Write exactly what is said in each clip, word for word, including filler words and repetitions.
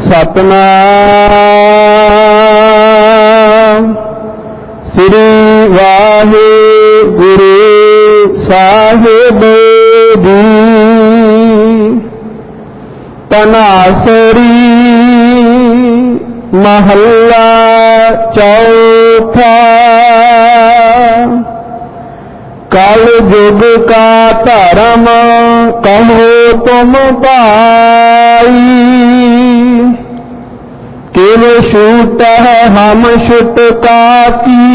सतनाम श्री वाहिगुरु साहिब जी। तनासरी महला चौथा। कल युग का धर्म कहो तुम पाई। किव छूट है हम छुटका की।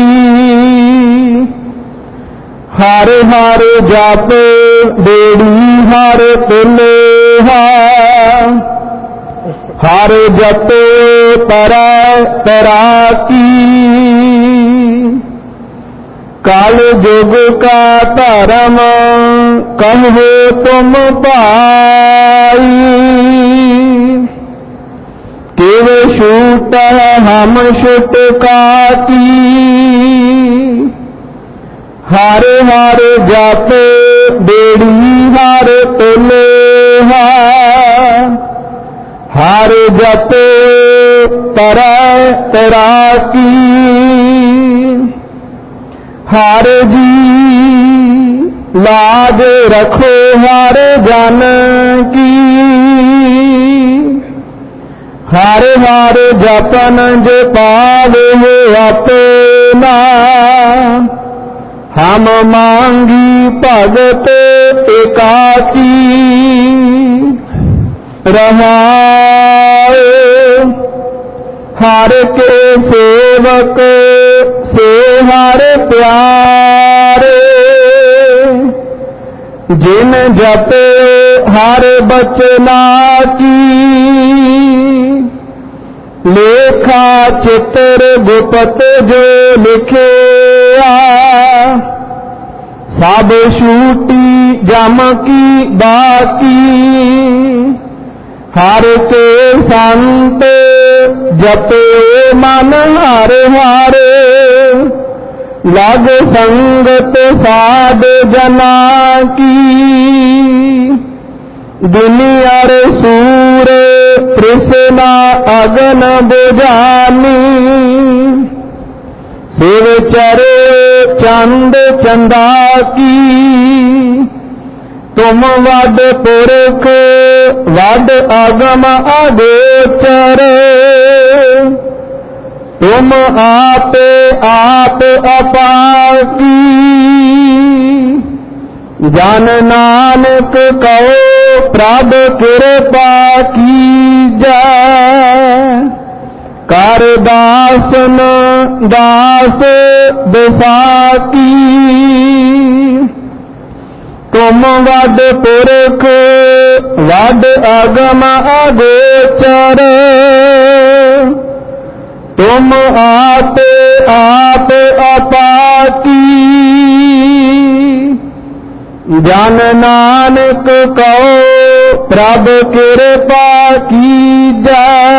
हर हर जप बेड़ी हर तिलेहा। हर जपे तरा तरा की। काल युग का धर्म कहो तुम पाई। किव छूट है हम छुटका की। हर हर जप बेड़ी हर तिलेहा। हर जपे तरा तरा की। हर जी लाज रखो हर जन की। हर हर जपन जो पावे अपना। हम मांगी भगत एकाकी। रहाए हर के सेवक से हर प्यारे। जिन जपे हर बचना की। लेखा चित्र गुप्त जो लिखे आ। सब छूटी जम की बाकी। हर के संत जपे मन हर हारे। लग संगत साध जना की। दुनिया रे सूर तृष्णा अगन बुझानी। शिव चरे चंद चंदा की। तुम वड पुरख वड अगम अगोचर। तुम आप आप अपाकी। जन नानक कहो प्रभ कृपा कीजै। कर दासन दास बिसाकी। तुम वड पुरख वड अगम अगोचर। तुम आप आप अपाकी। जन नानक कहो प्रभ कृपा कीजै।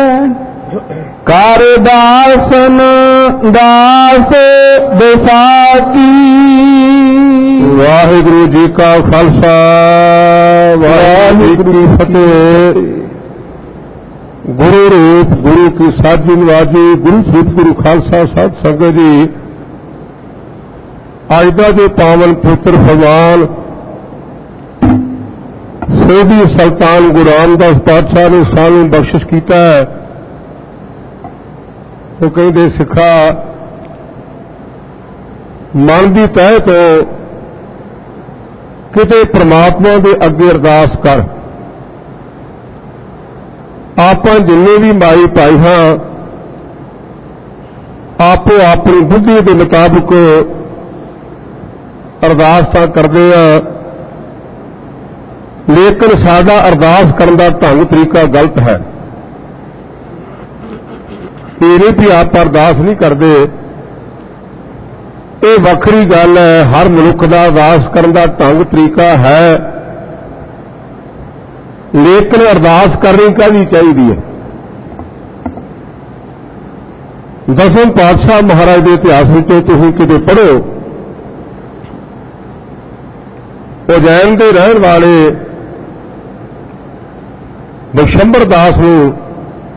कर दासन दास बिसाकी। वाहिगुरु जी का खालसा वाहिगुरु जी फतेह। गुरु रूप गुरु की साजी नवाजी गुरु सूत गुरु खालसा साध संगत जी। अज का जो पावन पुत्र फरमान सोधी सुल्तान गुरु रामदास पातशाह ने सानू बख्शिश किया है। वो कहते सिखा मन की तह तो किते परमात्मा के अगे अरदास कर। आप जिन्ने भी माई भाई हाँ आपो अपनी बुद्धि के मुताबिक अरदास तो करते हैं। लेकिन साडा अरदास करने का ढंग तरीका गलत है। ये नहीं भी आप अरदास नहीं करते। ये वखरी गल है। हर मनुख का अरदास करने का ढंग तरीका है। लेकिन अरदास करनी कहनी चाहिए। दसम पातशाह महाराज के इतिहास में तुम किते पढ़ो। उजैन के रहने वाले बशंबर दास को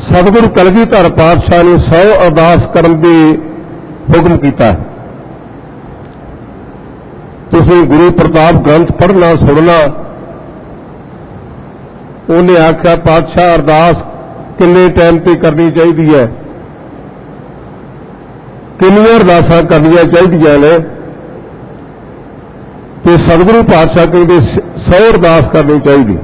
सतगुरु कलगीधर पातशाह ने सौ अरदास करने की हुक्म किया। तुसीं गुरु प्रताप ग्रंथ पढ़ना सुनना। उन्हें आख्या पातशाह अरदास किन्ने टाइम पर करनी चाहिए है, किन्नियां अरदासां करनियां चाहिए ने? तो सतगुरु पातशाह कहते सौ अरदास करनी चाहिए।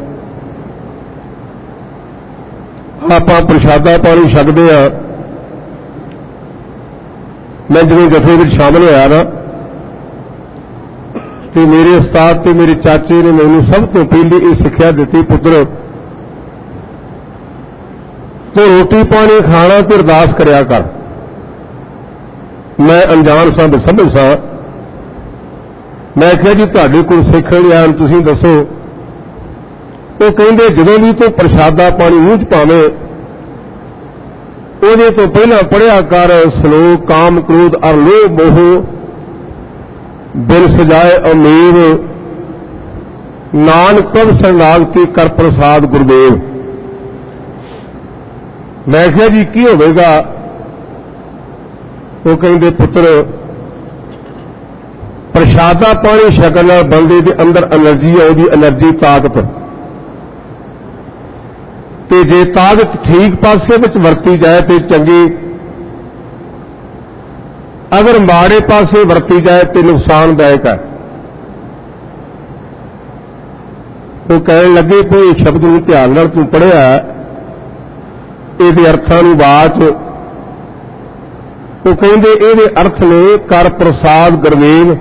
आपां प्रशादा पानी छकदे आ। मैं जिवें जथे विच शामिल होया ना, तो मेरे उस्ताद ते मेरे चाचे ने मैनूं सब तो पहले ये सिक्ख्या दी, पुत्र तो रोटी पानी खाना तो अरदास करया कर। मैं अनजान सा समझ सा। मैं आख्या जी तुहाडे कोल सिੱਖਣ आया तुसीं दसो। वो कहंदे जदों भी तो प्रशादा पानी मूँह च पावे ਉਹਦੇ तो पहला पढ़िया कर श्लोक काम क्रोध अर लोभ मोह बिन सजाए अमीर नानक प्रभ शरणागति कर प्रसाद गुरुदेव। मैं आख्या जी की होवेगा? वो कहते पुत्र प्रशादा पानी छकण नाल बंदे दे अंदर एनर्जी आउंदी, एनर्जी ताकत। ते जे ताकत ठीक पासे विच वरती जाए तो चंगी, अगर माड़े पासे वरती जाए तो नुकसानदायक है। वो कहने लगे कोई शब्द नूं ध्यान नाल तूं पढ़िया इहदे अर्थां नूं बाच। वो कहंदे इहदे अर्थ ने कर प्रसाद गुरदेव।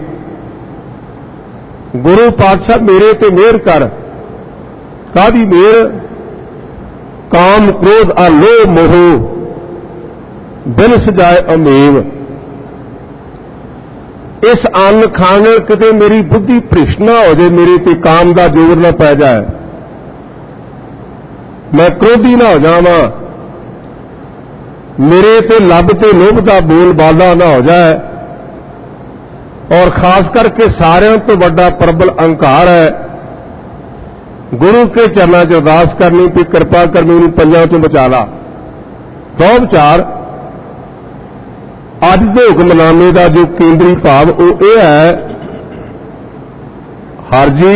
गुरु पातशाह मेरे ते मेहर कर। काहदी मेहर? काम क्रोध आ लोभ मोह बिन सजाए अमेव। इस अन्न खाने किते मेरी बुद्धि भ्रिष्ट ना हो जाए, मेरे ते काम का जोर ना पै जाए, मैं क्रोधी ना हो जावां, मेरे ते लब ते लोभ का बोल बाला ना हो जाए। और खास करके सारिਆਂ तो बड़ा प्रबल अहंकार है। गुरु के चरणों च अरदास करनी कि कृपा कर मैनूं पंजां तो बचा ला। दो विचार अज के हुक्मनामे का जो केंद्री भाव वो ये है, हर जी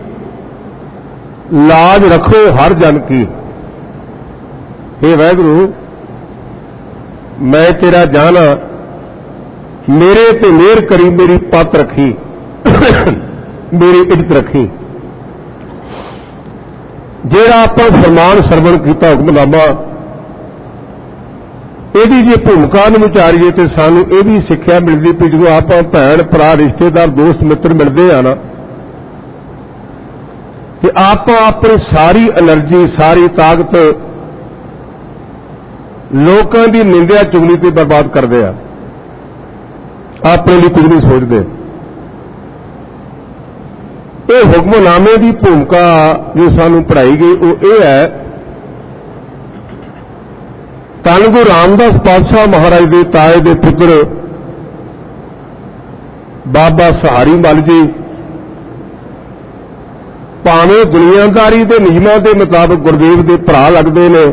लाज रखो हर जन की। हे वाहिगुरू मैं तेरा जाना, मेरे ते मेहर करी, मेरी पत रखी, मेरी इज्जत रखी। जेड़ा आप फरमान सरवण किया हुक्मनामा, यदि जे भूमिका विचारीए तो सानू ये भी सिक्ख्या मिलती भी जो आप भैन भरा रिश्तेदार दोस्त मित्र मिलते हैं ना, कि आप अपनी सारी एनर्जी सारी ताकत लोगों की निंदिया चुगली से बर्बाद करते हैं, अपने लिए कुछ नहीं सोचते। ये हुक्मनामे की भूमिका जो सानू पढ़ाई गई वो ये है, धन गुरु रामदास पातशाह महाराज के ताए के पुत्र बाबा सहारी मल जी भावें दुनियादारी के नियमों के मुताबिक गुरुदेव के भरा लगते हैं,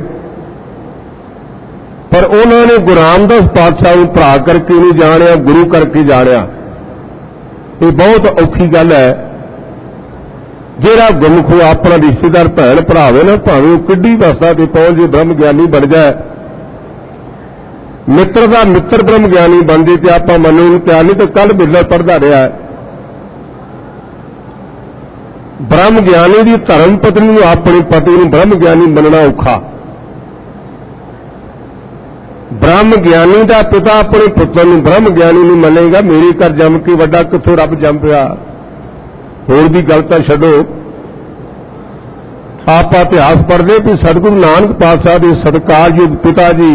पर उन्होंने गुरु रामदास पातशाह को भरा करके नहीं जानिया, गुरु करके जानिया। ये बहुत औखी गल है। जेड़ा गुरमुख अपना रिश्तेदार भैन भरावे ना, भावें किड्डी अवस्था से पहुंच जाए, ब्रह्म ज्ञानी बन जाए, मित्र का मित्र ब्रह्म ज्ञानी बन जाए, तो आप मनने नूं तैयार नहीं। तो कल बिरला पढ़ता रहा है, ब्रह्म ज्ञानी की धर्म पत्नी अपनी पति को ब्रह्म ज्ञानी मनना औखा। ब्रह्म ज्ञानी का पिता अपने पुत्र को ब्रह्म ज्ञानी नहीं मनेगा, मेरे घर जम के वड्डा कित्थों रब जम पिया। होर दी गल तां छड्डो, आप इतिहास पढ़ते भी सतगुरु नानक पातशाह के सत्कारयोग पिता जी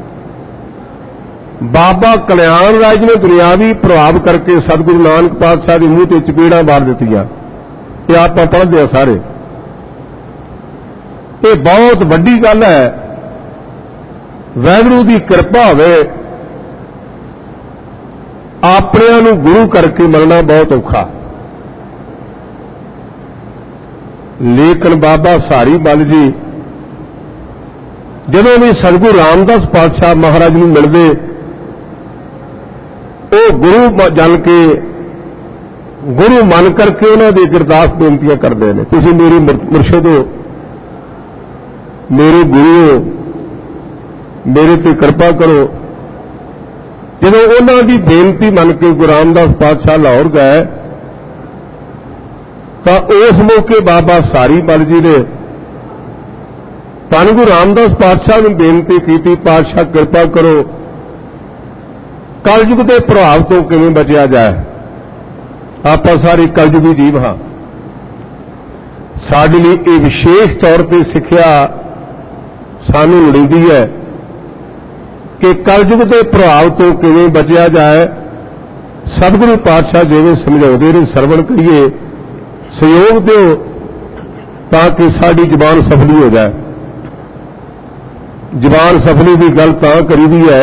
बाबा कल्याण राज ने दुनियावी प्रभाव करके सतगुरु नानक पातशाह के मूँह से चपेड़ा मार दित्तियां। ये आप पढ़ते हैं सारे। ये बहुत वड्डी गल है। वाहिगुरू की कृपा होवे, अपनिआं नूं गुरु करके मनना बहुत औखा। लेकिन बाबा सहारी मल जी ਜਦੋਂ ਵੀ ਸਤਿਗੁਰੂ ਰਾਮਦਾਸ ਪਾਤਸ਼ਾਹ ਮਹਾਰਾਜ ਨੂੰ ਮਿਲਦੇ ਉਹ ਗੁਰੂ ਜਨ ਕੇ ਗੁਰੂ ਮੰਨ ਕਰਕੇ ਉਹਨਾਂ ਦੀ ਅਰਦਾਸ ਬੇਨਤੀਆਂ ਕਰਦੇ ਨੇ, ਤੁਸੀਂ ਮੇਰੀ ਮੁਰਸ਼ਿਦ ਹੋ, ਮੇਰੇ ਗੁਰੂ ਹੋ, ਮੇਰੇ ਤੇ ਕਿਰਪਾ ਕਰੋ। ਜਦੋਂ ਉਹਨਾਂ ਦੀ ਬੇਨਤੀ ਮੰਨ ਕੇ ਗੁਰੂ ਰਾਮਦਾਸ ਪਾਤਸ਼ਾਹ ਲਾਹੌਰ ਗਏ ਤਾਂ ਉਸ ਮੌਕੇ ਬਾਬਾ ਸਾਰੀ ਮੱਲ ਜੀ ਨੇ ਧੰਨ ਗੁਰੂ ਰਾਮਦਾਸ ਪਾਤਸ਼ਾਹ ਨੂੰ ਬੇਨਤੀ ਕੀਤੀ, ਪਾਤਸ਼ਾਹ ਕਿਰਪਾ ਕਰੋ, ਕਲਯੁਗ ਦੇ ਪ੍ਰਭਾਵ ਤੋਂ ਕਿਵੇਂ ਬਚਿਆ ਜਾਏ। ਆਪਾਂ ਸਾਰੇ ਕਲਯੁਗੀ ਜੀਵ ਹਾਂ, ਸਾਡੇ ਲਈ ਇਹ ਵਿਸ਼ੇਸ਼ ਤੌਰ ਤੇ ਸਿੱਖਿਆ ਸਾਨੂੰ ਲੋੜੀਂਦੀ ਹੈ ਕਿ ਕਲਯੁਗ ਦੇ ਪ੍ਰਭਾਵ ਤੋਂ ਕਿਵੇਂ ਬਚਿਆ ਜਾਏ। ਸਤਿਗੁਰੂ ਪਾਤਸ਼ਾਹ ਜਿਵੇਂ ਸਮਝਾਉਂਦੇ ਨੇ ਸਰਵਣ ਕਰੀਏ, ਸਹਿਯੋਗ ਦਿਓ ਤਾਂ ਕਿ ਸਾਡੀ ਜ਼ੁਬਾਨ ਸਫਲੀ ਹੋ ਜਾਏ। ਜ਼ੁਬਾਨ ਸਫਲੀ ਦੀ ਗੱਲ ਤਾਂ ਕਰੀਦੀ ਹੈ,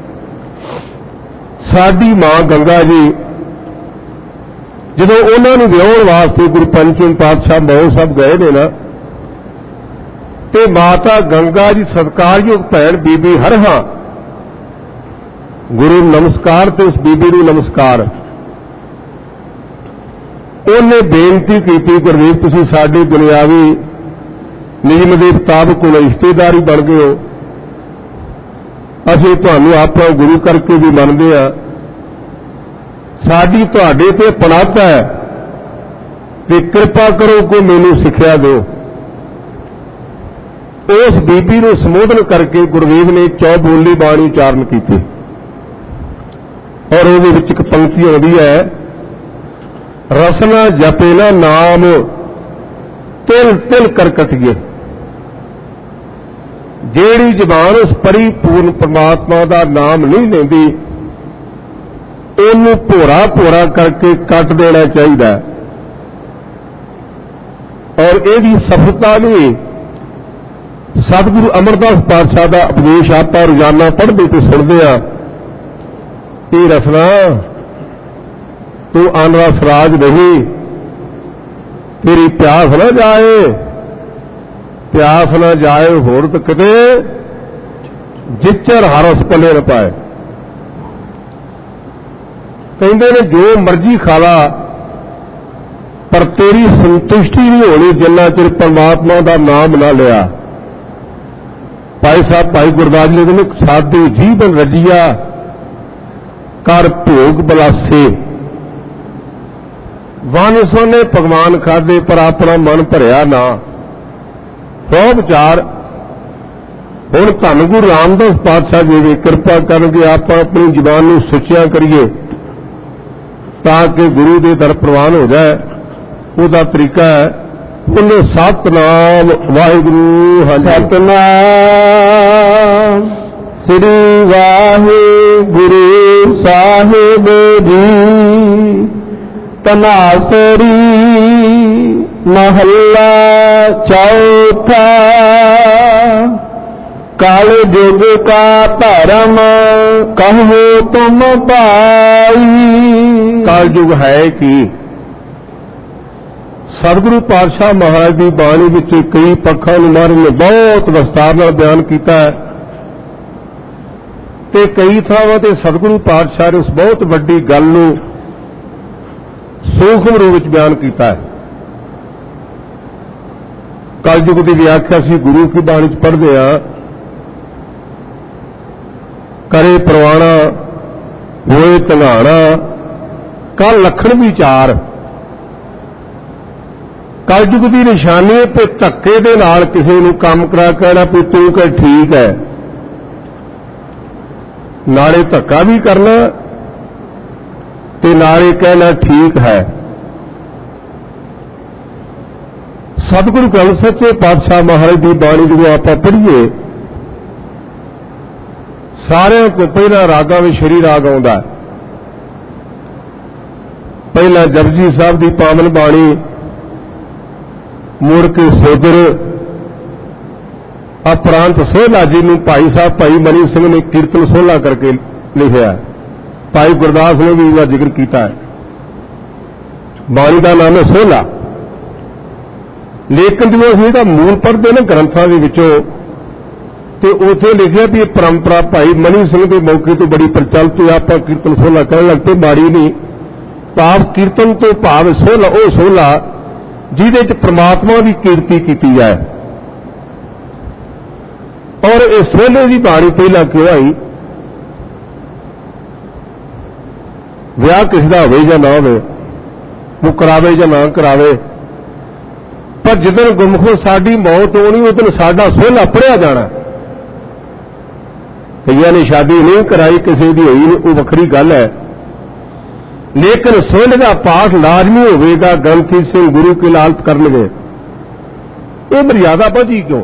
ਸਾਡੀ ਮਾਂ ਗੰਗਾ ਜੀ ਜਦੋਂ ਉਹਨਾਂ ਨੂੰ ਵਿਆਹਣ ਵਾਸਤੇ ਗੁਰੂ ਪੰਚਮ ਪਾਤਸ਼ਾਹ ਮੌੜ ਸਾਹਿਬ ਗਏ ਨੇ ਨਾ, ਤੇ ਮਾਤਾ ਗੰਗਾ ਜੀ ਸਤਿਕਾਰਯੋਗ ਭੈਣ ਬੀਬੀ ਹਰਹਾ, ਗੁਰੂ ਨਮਸਕਾਰ ਤੇ ਉਸ ਬੀਬੀ ਨੂੰ ਨਮਸਕਾਰ, ਉਹਨੇ ਬੇਨਤੀ ਕੀਤੀ, ਗੁਰਦੇਵ ਤੁਸੀਂ ਸਾਡੇ ਦੁਨਿਆਵੀ ਨਿਯਮ ਦੇ ਮੁਤਾਬਕ ਹੁਣ ਰਿਸ਼ਤੇਦਾਰੀ ਬਣ ਗਏ ਹੋ, ਅਸੀਂ ਤੁਹਾਨੂੰ ਆਪਣਾ ਗੁਰੂ ਕਰਕੇ ਵੀ ਮੰਨਦੇ ਹਾਂ, ਸਾਡੀ ਤੁਹਾਡੇ ਤੇ ਪਨਾਤ ਹੈ ਤੇ ਕਿਰਪਾ ਕਰੋ ਕੋਈ ਮੈਨੂੰ ਸਿੱਖਿਆ ਦਿਓ। ਉਸ ਬੀਬੀ ਨੂੰ ਸੰਬੋਧਨ ਕਰਕੇ ਗੁਰਦੇਵ ਨੇ ਚੌਬੋਲੀ ਬਾਣੀ ਉਚਾਰਨ ਕੀਤੀ ਔਰ ਉਹਦੇ ਵਿੱਚ ਇੱਕ ਪੰਕਤੀ ਆਉਂਦੀ ਹੈ, ਰਸਨਾ ਜਪੇ ਨਾ ਨਾਮ ਤਿਲ ਤਿਲ ਕਰਕਟੀਏ। ਜਿਹੜੀ ਜ਼ਬਾਨ ਉਸ ਪਰਿਪੂਰਨ ਪਰਮਾਤਮਾ ਦਾ ਨਾਮ ਨਹੀਂ ਲੈਂਦੀ ਉਹਨੂੰ ਭੋਰਾ ਭੋਰਾ ਕਰਕੇ ਕੱਟ ਦੇਣਾ ਚਾਹੀਦਾ ਔਰ ਇਹਦੀ ਸਫਲਤਾ ਲਈ ਸਤਿਗੁਰੂ ਅਮਰਦਾਸ ਪਾਤਸ਼ਾਹ ਦਾ ਉਪਦੇਸ਼ ਆਪਾਂ ਰੋਜ਼ਾਨਾ ਪੜ੍ਹਦੇ ਤੇ ਸੁਣਦੇ ਆ, ਇਹ ਰਸਨਾ ਤੂੰ ਅਨਰਸ ਰਾਜ ਨਹੀਂ, ਤੇਰੀ ਪਿਆਸ ਨਾ ਜਾਏ, ਪਿਆਸ ਨਾ ਜਾਏ ਹੋਰ ਤਾਂ ਕਿਤੇ ਜਿੱਚਰ ਹਰਸ ਪੱਲੇ ਨਾ ਪਾਏ। ਕਹਿੰਦੇ ਨੇ ਜੋ ਮਰਜ਼ੀ ਖਾ ਲਾ ਪਰ ਤੇਰੀ ਸੰਤੁਸ਼ਟੀ ਨਹੀਂ ਹੋਣੀ ਜਿੰਨਾ ਚਿਰ ਪਰਮਾਤਮਾ ਦਾ ਨਾਮ ਨਾ ਲਿਆ। ਭਾਈ ਸਾਹਿਬ ਭਾਈ ਗੁਰਦਾਸ ਜੀ ਨੇ ਸਾਧੂ ਜੀਵਨ ਰਜੀਆ ਕਰ ਭੋਗ ਬਲਾਸੇ, ਵਨ ਸੋਨੇ ਭਗਵਾਨ ਖਾਦੇ ਪਰ ਆਪਣਾ ਮਨ ਭਰਿਆ ਨਾ। ਸੋ ਵਿਚਾਰ ਹੁਣ ਧੰਨ ਗੁਰੂ ਰਾਮਦਾਸ ਪਾਤਸ਼ਾਹ ਜੀ ਦੀ ਕਿਰਪਾ ਕਰਨਗੇ ਆਪਾਂ ਆਪਣੀ ਜ਼ੁਬਾਨ ਨੂੰ ਸੁੱਚਿਆ ਕਰੀਏ ਤਾਂ ਕਿ ਗੁਰੂ ਦੇ ਦਰ ਪ੍ਰਵਾਨ ਹੋ ਜਾਏ। ਉਹਦਾ ਤਰੀਕਾ ਹੈ ਉਹਨੇ ਸਤਨਾਮ ਵਾਹਿਗੁਰੂ ਸਤਨਾਮ ਸ੍ਰੀ ਵਾਹਿਗੁਰੂ ਸਾਹਿਬ ਜੀ। ਤਨਾਸਰੀ ਮਹੱਲਾ ਚੌਥਾ। ਕਾਲ ਜੁਗ ਕਾ ਧਰਮ ਕਹੋ ਤੁਮ ਪਾਈ। ਕਾਲ ਯੁਗ ਹੈ ਕਿ ਸਤਿਗੁਰੂ ਪਾਤਸ਼ਾਹ ਮਹਾਰਾਜ ਦੀ ਬਾਣੀ ਵਿੱਚ ਕਈ ਪੱਖਾਂ ਨੂੰ ਮਹਾਰਾਜ ਨੇ ਬਹੁਤ ਵਿਸਤਾਰ ਨਾਲ ਬਿਆਨ ਕੀਤਾ ਹੈ ਤੇ ਕਈ ਥਾਵਾਂ ਤੇ ਸਤਿਗੁਰੂ ਪਾਤਸ਼ਾਹ ਨੇ ਉਸ ਬਹੁਤ ਵੱਡੀ ਗੱਲ ਨੂੰ ਸੂਖਮ ਰੂਪ ਵਿੱਚ ਬਿਆਨ ਕੀਤਾ ਹੈ। ਕਲਯੁਗ ਦੀ ਵਿਆਖਿਆ ਅਸੀਂ ਗੁਰੂ ਕੀ ਬਾਣੀ 'ਚ ਪੜ੍ਹਦੇ ਹਾਂ, ਕਰੇ ਪ੍ਰਵਾਣਾ ਹੋਏ ਧੰਗਾਣਾ ਕਲ ਲਖਣ ਵਿਚਾਰ। ਕਲਯੁਗ ਦੀ ਨਿਸ਼ਾਨੀ ਤੇ ਧੱਕੇ ਦੇ ਨਾਲ ਕਿਸੇ ਨੂੰ ਕੰਮ ਕਰਾ ਕਹਿਣਾ ਵੀ ਤੂੰ ਕਹਿ ਠੀਕ ਹੈ, ਨਾਲੇ ਧੱਕਾ ਵੀ ਕਰਨਾ ਤੇ ਨਾਲੇ ਕਹਿਣਾ ਠੀਕ ਹੈ। ਸਤਿਗੁਰੂ ਗ੍ਰੰਥ ਸੱਚੇ ਪਾਤਸ਼ਾਹ ਮਹਾਰਾਜ ਦੀ ਬਾਣੀ ਜਦੋਂ ਆਪਾਂ ਪੜ੍ਹੀਏ, ਸਾਰਿਆਂ ਤੋਂ ਪਹਿਲਾਂ ਰਾਗਾਂ ਵਿੱਚ ਸ਼੍ਰੀ ਰਾਗ ਆਉਂਦਾ ਹੈ। ਪਹਿਲਾਂ ਜਪਜੀ ਸਾਹਿਬ ਦੀ ਪਾਵਨ ਬਾਣੀ, ਮੁੜ ਕੇ ਸੋਦਰ, ਅਪਰਾਂਤ ਸੋਹਲਾ ਜੀ ਨੂੰ ਭਾਈ ਸਾਹਿਬ ਭਾਈ ਮਨੀ ਸਿੰਘ ਨੇ ਕੀਰਤਨ ਸੋਹਲਾ ਕਰਕੇ ਲਿਖਿਆ। ਭਾਈ ਗੁਰਦਾਸ ਨੇ ਵੀ ਇਹਦਾ ਜ਼ਿਕਰ ਕੀਤਾ ਹੈ। ਬਾਣੀ ਦਾ ਨਾਮ ਹੈ ਸੋਹਲਾ। ਲੇਕਿਨ ਜਦੋਂ ਅਸੀਂ ਇਹਦਾ ਮੂਲ ਪੜ੍ਹਦੇ ਨੇ ਗ੍ਰੰਥਾਂ ਦੇ ਵਿੱਚੋਂ तो उत्थे लिखिया भी परंपरा भाई मनी सिंह के मौके तो बड़ी प्रचलित है। आप कीर्तन सोहला कहने लग पे, माड़ी नहीं। भाव कीर्तन तो भाव सोहला वो सोहला जिहदे च परमात्मा की कीर्ति की जाए। और इस सोहले की बाणी पहला क्यों आई? विआह किसी का होवे जां ना होवे, वो करावे जां ना करावे, पर जिदन गुमखो साडी मौत होनी उस दिन साडा सोहला पढ़िया जाना। कईयां ने शादी नहीं कराई, किसी की होई नहीं, वो वखरी गल है, लेकिन सोहले का पाठ लाजमी होगा। ग्रंथी सिंह गुरु की लालत करनगे। ये मर्यादा बढ़ी क्यों?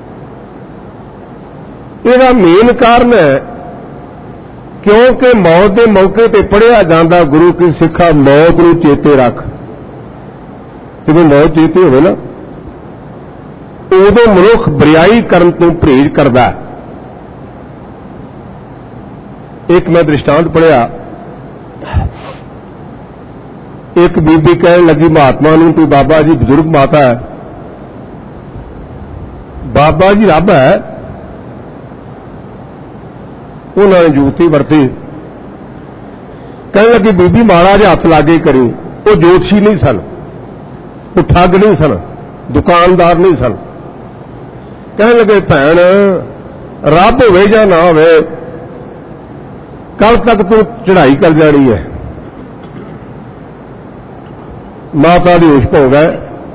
इसका मेन कारण है क्योंकि मौत के मौके पर पढ़िया जाता गुरु की सिखा मौत को चेते रख। जब मौत चेते हो ना उदों मनुख बरियाई करन तो परहेज करता है। एक मैं दृष्टांत पढ़िया, एक बीबी कहने लगी महात्मा नूं तू बाबा जी बजुर्ग माता है, बाबा जी रब है। उन्होंने जुगती वरती, कहने लगी बीबी माड़ा जिहा हथ लागे करी। वो जोतशी नहीं सन, वो ठग नहीं सन, दुकानदार नहीं सन। कहने लगे भैन रब होवे जां ना होवे, कल तक तू चढ़ाई कर जानी है। माता दी होश हो गए,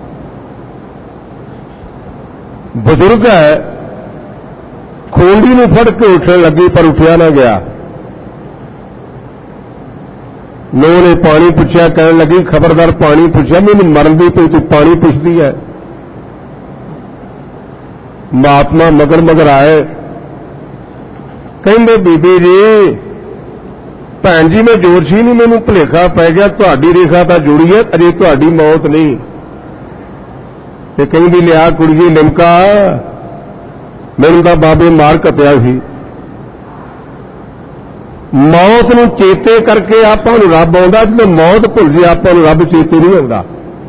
बुजुर्ग है, खूंडी नूं फड़ के उठने लगी पर उठिया ना गया। नूं ने पानी पूछया, कहने लगी खबरदार पानी पूछया, मैनूं मरन दी पई तू पानी पुछदी है। महात्मा मगर मगर आए, कहंदे बीबी जी भैन जी मैं जोरशी नहीं, मैनूं भुलेखा पै गया, तुहाडी रेखा तां जुड़ी है, अजे तुहाडी मौत नहीं। ते कहंदी लिया कुड़ीए लिमका, मैनूं तां बाबे मार कपिया सी। मौत नूं चेते करके आपां नूं रब आउंदा, जे मौत भुल जे आपां नूं रब चेते नहीं आउंदा।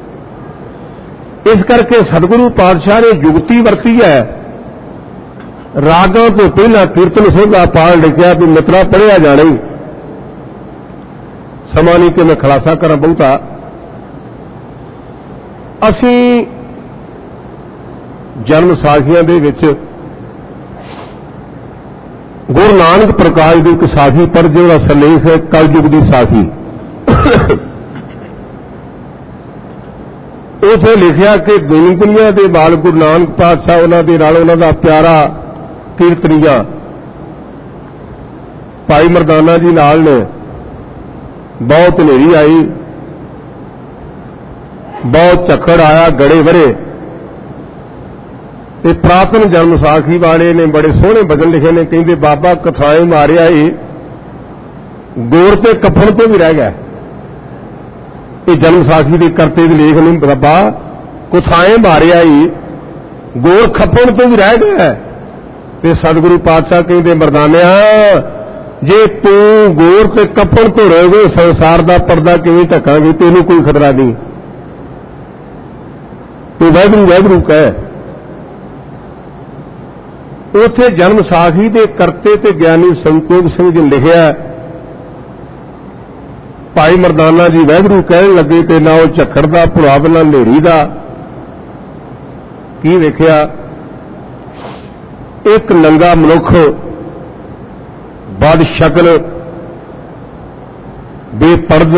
इस करके सतगुरु पातशाह ने जुगती वरती है। रागां तो पहला कीर्तन सोहला पाठ लिखिया भी मित्रा पढ़िया जाना ही। समा नहीं कि मैं खुलासा करा बहुता। असी जन्म साखियां दे विच गुरु नानक प्रकाश की एक साखी पर जो सलेख है कलयुग की साखी, उसे लिखिया कि दुनी दुनिया के बाल गुरु नानक पातशाह उन्होंने नाल उन्हों का प्यारा कीर्तनीया भाई मरदाना जी नाल ने बहुत हनेरी आई, बहुत झक्कड़ आया, गड़े वरे। ते प्रातन जन्म साखी वाले ने बड़े सोहने बदन लिखे ने, कहते बाबा कथाएं मारिया ही गोर ते कफन तो भी रह गया। ये जन्म साखी के करते भी लेख नहीं, बाबा कथाएं मारिया ही गोर खपन तो भी रह गया। ते सतगुरु पातशाह कहते मरदानिया जे तू गोर ते कफन तो रह गए, संसार का पर्दा किवें ढकांगे? तेनू कोई खतरा नहीं, तू वैगुरू वैगुरू कह। उथे जन्म साखी के करते ते ज्ञानी संतोख सिंह जी लिखिया, भाई मरदाना जी वैगुरू कहन लगे ते ना वो झक्कड़ दा भुलाव ना नेरी दा। की लिखिया, एक नंगा मनुख बद शक्ल बेपरद,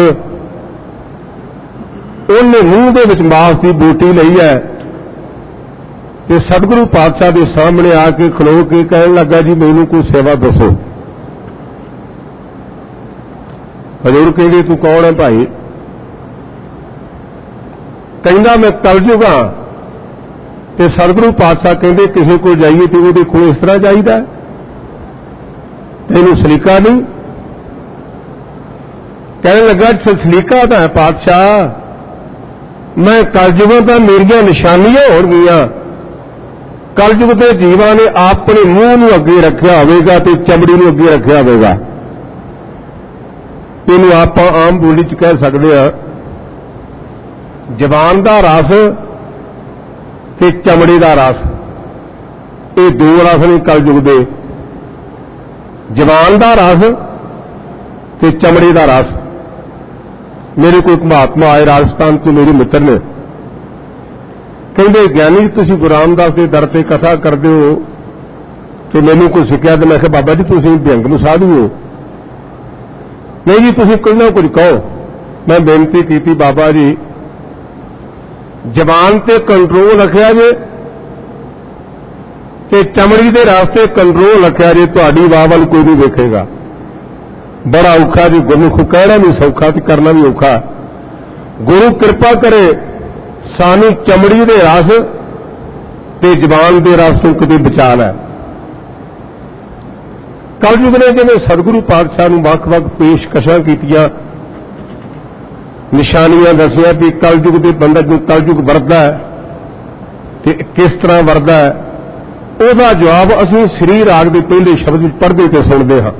उन्हें मूँह दे विच मांस की बूटी लई है ते सतगुरु पातशाह के सामने आके खलो के कहन लगा जी मैनू कोई सेवा दसो। हजूर कहंदे तू कौन है भाई? कहंदा मैं कलयुग हां। ते सतगुरु पातशाह कहंदे किसी को जाइए तो वो कोल इस तरह जाइदा, तेनू सलीका नहीं? कहने लगा सलीका तो है पातशाह, मैं कलयुगों का मेरिया निशानियां हो गई। कलयुग के जीवा ने अपने मूँह नूं अगे रखा होगा तो चमड़ी नूं अगे रखा होगा। इनू आप आम बोली च कह सकते हैं जबान का रस ते चमड़ी का रस। ये दो रस ने कलयुग दे, जवान का रस ते चमड़े का रस। मेरे कोई महात्मा आए राजस्थान तो, मेरे मित्र ने, कहते ज्ञानी तुसीं गुरु रामदास के दर से कथा करते हो तो मैनू कुछ सिक्ख्या। तो मैं कहा बाबा जी तुसीं भयंग नूं साधू हो। नहीं जी तुसीं कुछ ना कुछ कहो। मैं बेनती की बाबा जी जबान ते कंट्रोल रखिया जे ते चमड़ी के रास्ते कंट्रोल रखिया जे, तुहाडी वाह वल कोई नहीं वेखेगा। बड़ा औखा जी, गुरमुख कहना भी सौखा ते करना भी औखा। गुरु कृपा करे सानू चमड़ी दे रस ते जबान दे रस तो किते बचा लै। कलयुग ने जिवें सतगुरु पातशाह नूं वख-वख पेशकशां कीतियां, निशानियां दसिया कि कलयुग दे बंदा जो कलयुग वरदा है ते किस तरह वरदा है, उसका जवाब असीं श्री राग के पहले शब्द पढ़ते ते सुनते हाँ।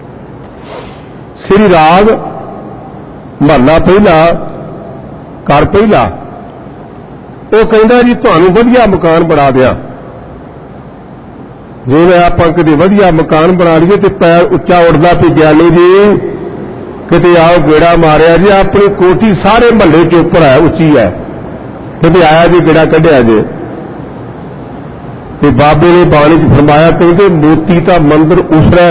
श्री राग महला पहला घर पहला, वो कहता जी तुहानू वधिया मकान बना दिया। जिवें आपां किते वधिया मकान बना लीए तो पैर उच्चा उठदा भी ज्ञानी जी किते आओ गेड़ा मारिया जी, अपनी कोठी सारे महल्ले के उपर है, उच्ची है, किते आया जी गेड़ा कढ़िया जे। ते बाबे ने बाणी च फरमाया कहते मोती का मंदिर उसरै,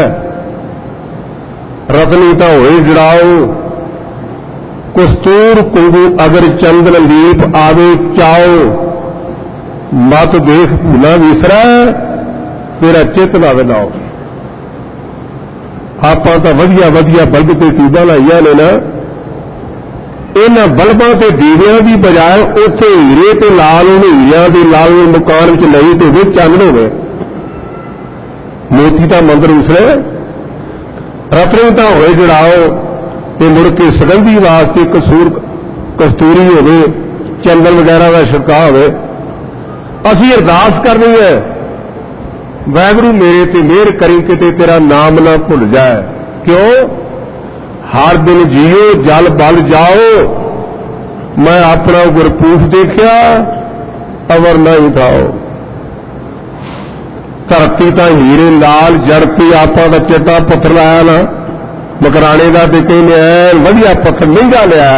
रतनी तो होए जड़ाओ, कस्तूर कुंगू अगर चंदन लीप आवे चाओ, मत देख भूला विसरै तेरा चित ना विलाओ। आपां तां वधिया वधिया बल्ब ते ट्यूबां लाइयां ने ना, इन्हां बल्बां ते दीवियां की बजाय उत्थे हीरे ते लाल हीरियां दे लाल मकान च लई ते विच चानण होवे। मोती का मंदिर उसरै, रतनी तो होए जड़ाओ, ते मुड़ के सुगंधी वास्ते कसूर कस्तूरी होवे, चंदन वगैरह का छिड़काव होवे। असीं अरदास करनी है वाहिगुरू मेरे ते मेहर करी किते तेरा नाम ना भुल जाए। क्यों? हर दिन जियो जल बल जाओ, मैं अपना गुरपूफ देखिया अवर नहीं थाओ। धरती तो हीरे लाल जड़ती आपां दा चिट्टा पत्थर लाया ना मकराने का, तो कहने ऐन वधिया पत्थर महंगा लिया।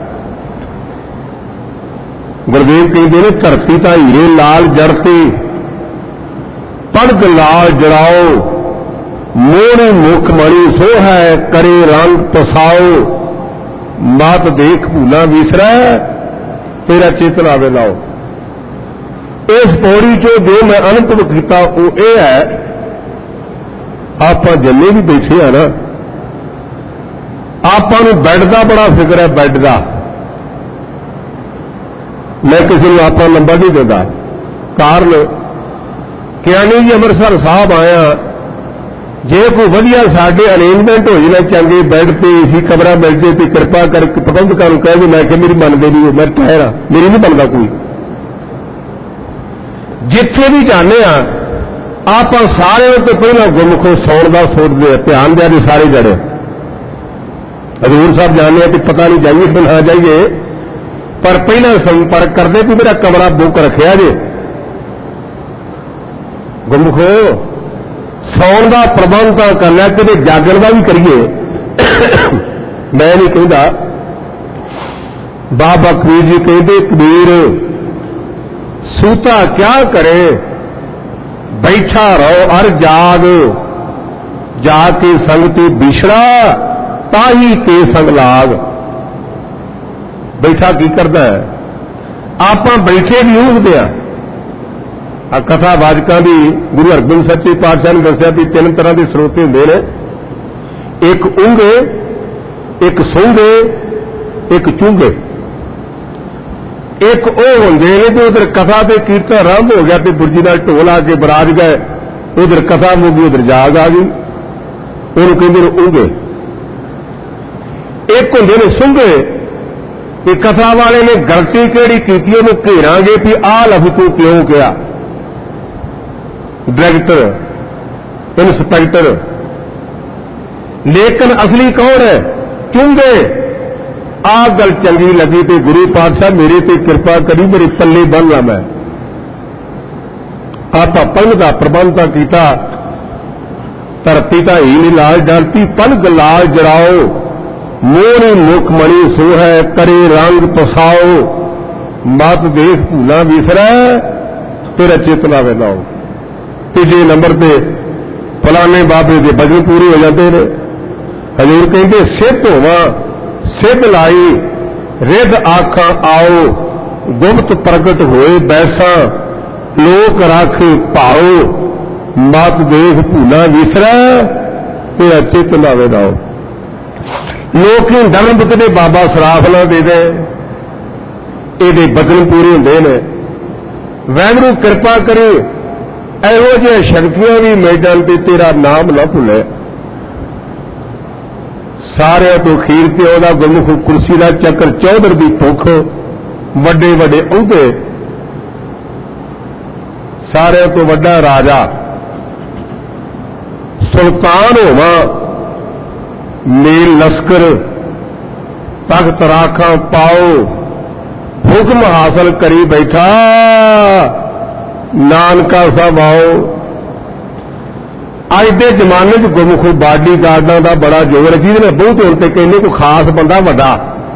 गुरदेव कहते ने धरती तो हीरे लाल जड़ती, पड़ग लाल जड़ाओ, मोहनी मुख मणि सो है करे रंग पसाओ, मत देख भूला विसरै तेरा चित ना विलाओ। इस पौड़ी चो जो मैं अनुभव किया वो ये है, आप जन्मे भी बैठे हैं ना, आपां नूं बैड का बड़ा फिक्र है। बैड का मैं किसी को आप लंबा नहीं देता, कारण ज्ञानी जी अमृतसर साहब आया, जे कोई वधिया साडे अरेंजमेंट हो जाए चंगे बैड पे इसी कमरा मिल जाए तो कृपा करके प्रबंधकों को कह दे, मैं कि मेरी मनते नहीं, मैं ठहरा मेरी नहीं बनता कोई। जिथे भी जाने आप सारे तो पहला गुरमुखों सौण का सोचते हैं, ध्यान दिया जी सारे जड़े। हजूर साहब जाने कि पता नहीं जाइए फिर ना जाइए, पर पहला संपर्क करते कि मेरा कमरा बुक रखा जे। गुरमुखो सौण का प्रबंध कर लिया, कि जागण का भी करिए। मैं नहीं कहता, बाबा कबीर जी कहते कबीर सूता क्या करे, बैठा रहो अर जाग, जाके संगति बिछड़ा ताही के संग लाग। बैठा की करता है, आप बैठे भी उठते हैं। आ कथा वाचकों की गुरु हरगोबिंद सच्चे पातशाह ने दसिया भी तीन तरह के स्रोते होंगे ने, एक ऊंघे, एक सूंघे, एक चूंघे। एक वो होंगे ने तो उधर कथा ते कीर्तन आरंभ हो गया, तो बुर्जी नाल ढोल आके बराज गए, उधर कथा मुगी, उधर जाग आ गई, उन्होंने कहते हैं ऊंघे। एक होंगे ने सूंघे, कि कथा वाले ने गलती केड़ी की, उन्होंने घेरांगे भी आ लफ्ज तू क्यों किया। डायरेक्टर, इंस्पेक्टर, लेकिन असली कौन है? चूंघे। आ गल चंगी लगी तो गुरु पातशाह मेरे ते कृपा करी, मेरे पल्ले बन ला। मैं आपा पलंग का प्रबंध किया, धरती ढाई नी लाल डालती, पलंग लाल जड़ाओ, मोरी मुखमणि सो है, करे रंग पसाओ, मत देख भूला विसरै, तेरा चेतना वे लाओ। तीजे नंबर पे फलाने बाबे के भजन पूरे हो जाते हैं। हजूर कहते सिद्ध होवा सिद्ध लाई, रिद आखा आओ, गुप्त प्रगट होए बैसा, लोक रख भाओ, मत देख भूला विसरै, तेरा चेतना वे लाओ। लोग डरन बकते बाबा सराफ ना दे दे, ये बचन पूरे होंगे ने। वैगुरू कृपा करे इहो जिही शक्तियां भी मिल जान ते तेरा नाम ना भुले। सारे तो खीर ते ओदा गुरमुख कुर्सी का चक्कर, चौधर की भुख, वड्डे वड्डे अहुदे, सारे तो वड्डा राजा, सुल्तान होवा, मेल लश्कर, तख्त राखा पाओ, हुक्म हासिल करी बैठा, नानका साहब आओ। अज के जमाने च गुरमुख बाडी गार्डां का बड़ा जोर है, जिहदे बहुत होते कहने को खास बंदा वड्डा,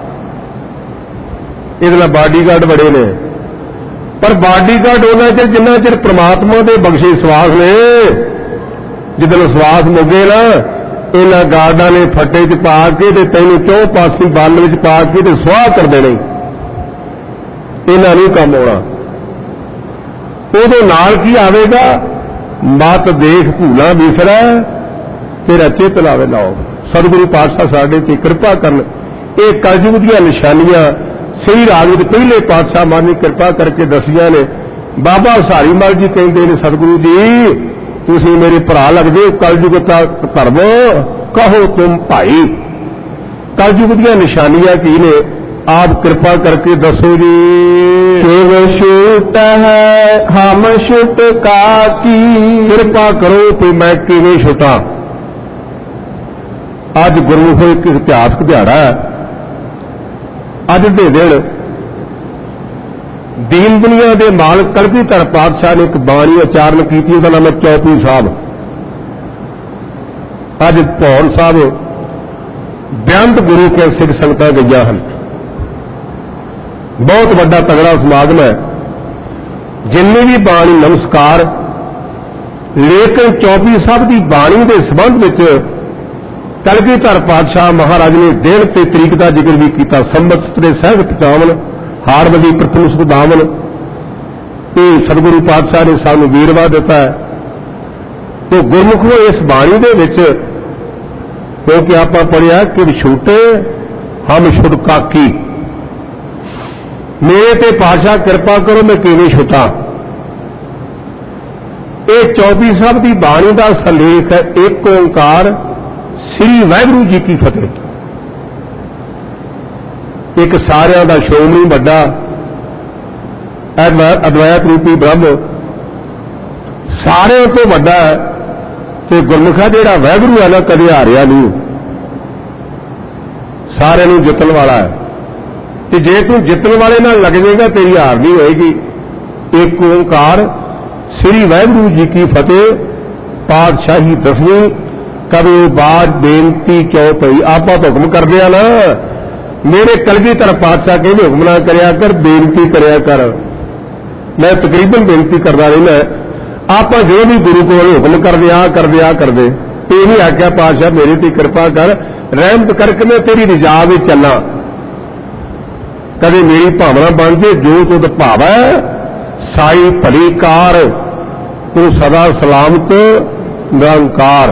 इहदे बाडी गार्ड बड़े ने। पर बाडी गार्ड उन्ना चिर जिन्ना चिर परमात्मा के बख्शे सवास ने, जिदन सवास मुगे ना, इन्हां गार्डां ने फट्टे च पा के ते तैनूं चौं पासी बल विच पा के ते सुआह कर देने, इन्हां नहीं काम आउणा। उहदे नाल की आवेगा, मत देख भूला विसरै, तेरा चेतना वे लाओ। सतगुरु पातशाह साडे ते कृपा करन। ये कलयुग दीआं निशानियां सही राग विच पहले पातशाह मां ने कृपा करके दसियां ने। बाबा हसारी मल जी कहंदे ने, सतगुरु जी तुसीं मेरे भरा लगदे, कलयुग दा धर्म कहो तुम भाई। कलयुग दीआं निशानियां की ने, आप कृपा करके दसो जी। शिव छूट है हम छुट का की, कृपा करो कि मैं किवें छुटा। अज गुरमुख एक इतिहासक दिहाड़ा है। अज दे दिन दीन दुनिया के मालक कलगीधर पातशाह ने एक बाणी उचारण की, उसका नाम है चौपी साहब। अज भौर साहब बेअंत गुरु के सिख संगतां गईयां हन। बहुत बड़ा तगड़ा समागम है, जिन्नी भी बाणी नमस्कार। लेकिन चौबी साहब की बाणी के संबंध में कलगीधर पातशाह महाराज ने दिन ते तरीक का जिक्र भी किया। संमत सतरे सहज पचावन, हारवदी प्रथम सुदावन, ये सतगुरु पातशाह ने सानू वीरवा दिता है। तो गुरमुखों इस बाणी दे विच, क्योंकि आप पढ़िया कि छूटे हम छुटकाकी, मेरे ते पातशाह कृपा करो मैं किवें छुटा। ये चौबी साहब की बाणी का सलेख है, एक ओंकार श्री वाहिगुरू जी की फतेह। एक सारियां दा श्रोमणी वड्डा अद्वैत रूपी ब्रह्म सारियां तो वड्डा है, ते गुरमुखा जिहड़ा वाहिगुरू है ना, कदे हारिया नहीं, सारियां नूं जितण वाला है। ते जे तू जितण वाले नाल लग जाएगा तेरी हार नहीं होएगी। एक ओंकार श्री वाहिगुरू जी की फतेह। पातशाही दसवीं कभी बाज बेनती क्यों पई। आपा तो हुक्म कर दिया ना, मेरे कलगीधर पातशाह कहते हुक्म ना करया कर, बेनती करया कर। मैं तकरीबन बेनती करता रहना। आप जो भी गुरु को हुक्म कर दे, आ कर दे, आ कर दे, ये नहीं आख्या पातशाह मेरे ते कृपा कर, रहमत करके मैं तेरी रिजा में चलना। कदे मेरी भावना बन जाए, जो तुद भावै साई भली कार, तू सदा सलामत निरंकार।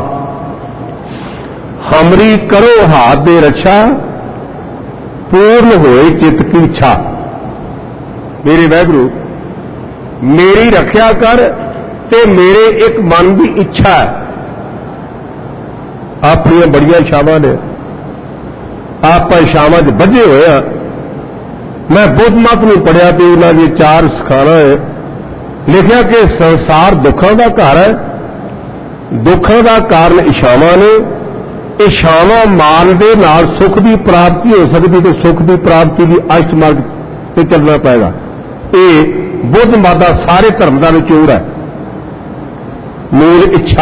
हमरी करो हाथ दे रक्षा, पूर्ण होए चित की इच्छा। मेरे वाहिगुरू मेरी रखिया कर, ते मेरे एक मन की इच्छा है। अपनी बड़िया इच्छावां ने, आप इच्छावां च बझे हुए हैं। मैं बुद्ध मत में पढ़िया तो उन्होंने चार सिखाना है। लिखा कि संसार दुखों का घर है, दुखों का कारण इच्छावां ने। इच्छावां मान दे नाल सुख की प्राप्ति हो सकती, तो सुख की प्राप्ति भी अष्टमार्ग से चलना पड़ेगा। ये बुद्ध मत का सारे धर्म का निचोड़ है। मूल इच्छा।